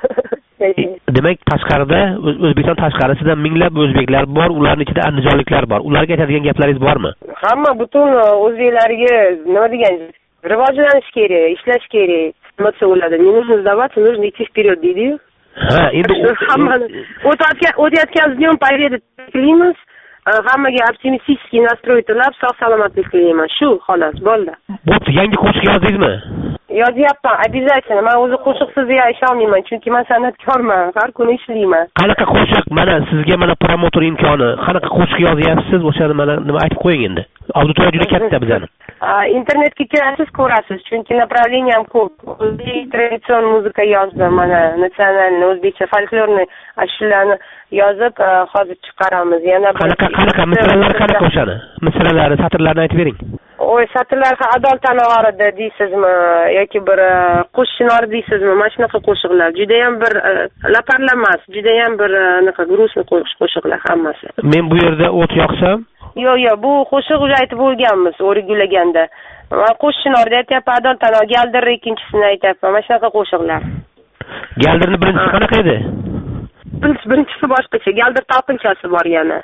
Demak, tashqarida, O'zbekiston tashqarisida minglab o'zbeklar bor, ularning ichida andijonliklar bor. Ularga aytadigan gaplaringiz bormi? Hamma butun o'zbeklarga nima degan, rivojlanish kerak, ishlash kerak. Nima bo'ladi? Meni sdавать, нужно идти вперед deydi-yu. Ha, endi hammani o'tayotgan dnyom победы tilaymiz. Hammaga optimistik nastroy tilab, sog' salomatlik tilayman. Shu xolos, bo'ldi. Bo'pti, yangi qo'shiq yozdingizmi? Yozyapman, обязательно. Men o'zi qo'shiqsiz yashay olmayman, chunki men san'atkorman, har kuni ishlayman. Qanaqa qo'shiq? Mana sizga mana promotor imkoni. Qanaqa qo'shiq yozyapsiz? O'shani mana nima aytib qo'ying endi. Auditoriya juda katta bizani. Internetga kirasiz, ko'rasiz, chunki направлением ko'p. O'zbek traditsion muzika yozdim, mana nasionalniy o'zbekcha folklorniy ashulalarni yozib, hozir chiqaramiz. Yana qanaqa qanaqa misollar qanaqa o'shani? Misollarni, satrlarni aytib bering. Oy, satrlar adol tanavorida deysizmi yoki bir qush chinor deysizmi? Mana shunaqa qo'shiqlar. Juda ham bir laparlamas, juda ham bir anaqa grusniy qo'shiqlar hammasi. Men bu yerda o't yoqsam? Yo'q, yo'q, bu qo'shiq o'zi aytib bo'lganmiz, o'rgulaganda. Men qush chinorda aytyapman, adol tanavor, galdir ikkinchisini aytyapman. Mana shunaqa qo'shiqlar. Galdirni birinchisi qanaqa edi? Birinchisi boshqacha, galdir talqinchasi bor yana.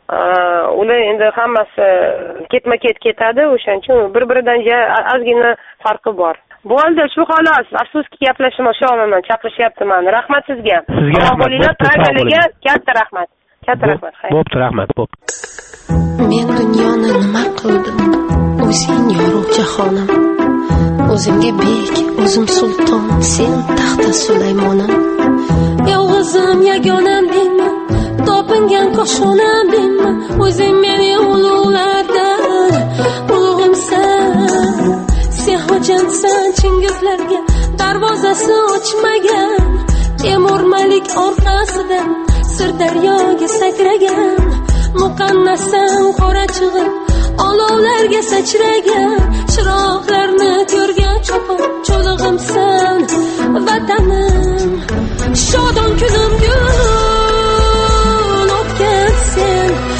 Ular endi hammasi ketma-ket ketadi, o'shaning uchun bir-biridan ozgina farqi bor. Bo'ldi, shu xolos. Afsuski gaplashib olmayman, chaqirishyapti meni. Rahmat sizga. Sizga rahmat. Pragaga katta rahmat. Katta rahmat. Bo'pti, rahmat, bo'pti. Men dunyoni nima qildim? O'zing yorug' jahonim. O'zimga bek, o'zim sulton, sen taxta Sulaymonim. Yolg'izim yagonam deymi? Topingan qo'shonam deymi? O'zing meni ulug'lardan ulug'imsan. Sen xo'jamsan, chingizlarga darvozasi ochmagan. Temur Malik orqasidan Sirdaryoga sakragan. Muqannasam qora chig'ib olovlarga sachragan. Chiroqlarni ko'rgan cho'qib cho'lig'imsan vatanim. Shodon kunim gul o'tgan sen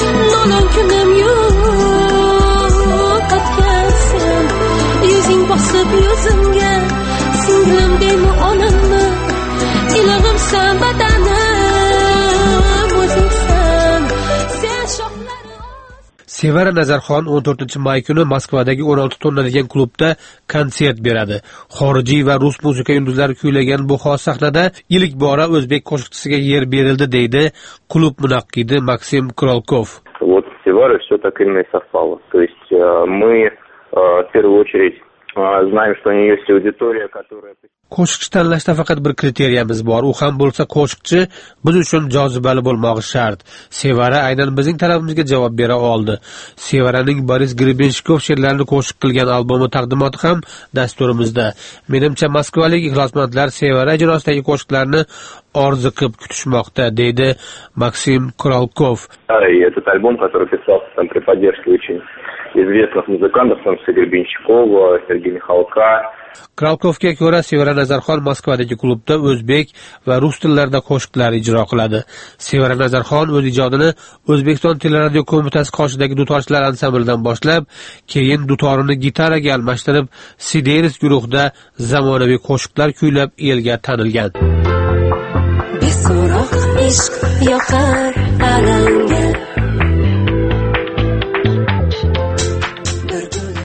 ko'zing bosib yuzimga singlim deymi onamni ilig'imsan badanim o'zingsan sen shoxlari Sevara Nazarxon o'n to'rtinchi may kuni Moskvadagi o'n olti tonna degan klubda konsert beradi. Xorijiy va rus musiqa yulduzlari kuylagan bu xos sahnada ilk bora o'zbek qo'shiqchisiga yer berildi deydi klub munaqqidi Maksim Krolkov. Вот Sevara все так именно и совпало. То есть мы в первую очередь знаем, что у нее есть аудитория, которая... Qo'shiqchi tanlashda faqat bir kriteriyamiz bor, u ham bo'lsa qo'shiqchi biz uchun jozibali bo'lmog'i shart. Sevara aynan bizning talabimizga javob bera oldi. Sevaraning Boris Grebenshkov she'rlarini qo'shiq qilgan albomi taqdimoti ham dasturimizda. Menimcha moskvalik ixlosmandlar Sevara ijrosidagi qo'shiqlarni orziqib kutishmoqda, deydi Maksim Krolkov. И этот альбом, который писался там при поддержке очень известных музыкантов, там Игоря Бенчакова, Сергея Михалка. Krolkovga ko'ra Sevara Nazarxon Moskvadagi klubda o'zbek va rus tillarida qo'shiqlar ijro qiladi. Sevara Nazarxon o'z ijodini O'zbekiston teleradio qo'mitasi qoshidagi dutorchilar ansamblidan boshlab, keyin dutorini gitaraga almashtirib, Sideris guruhida zamonaviy qo'shiqlar kuylab elga tanilgan. Beso'roq ishq yoqar alanga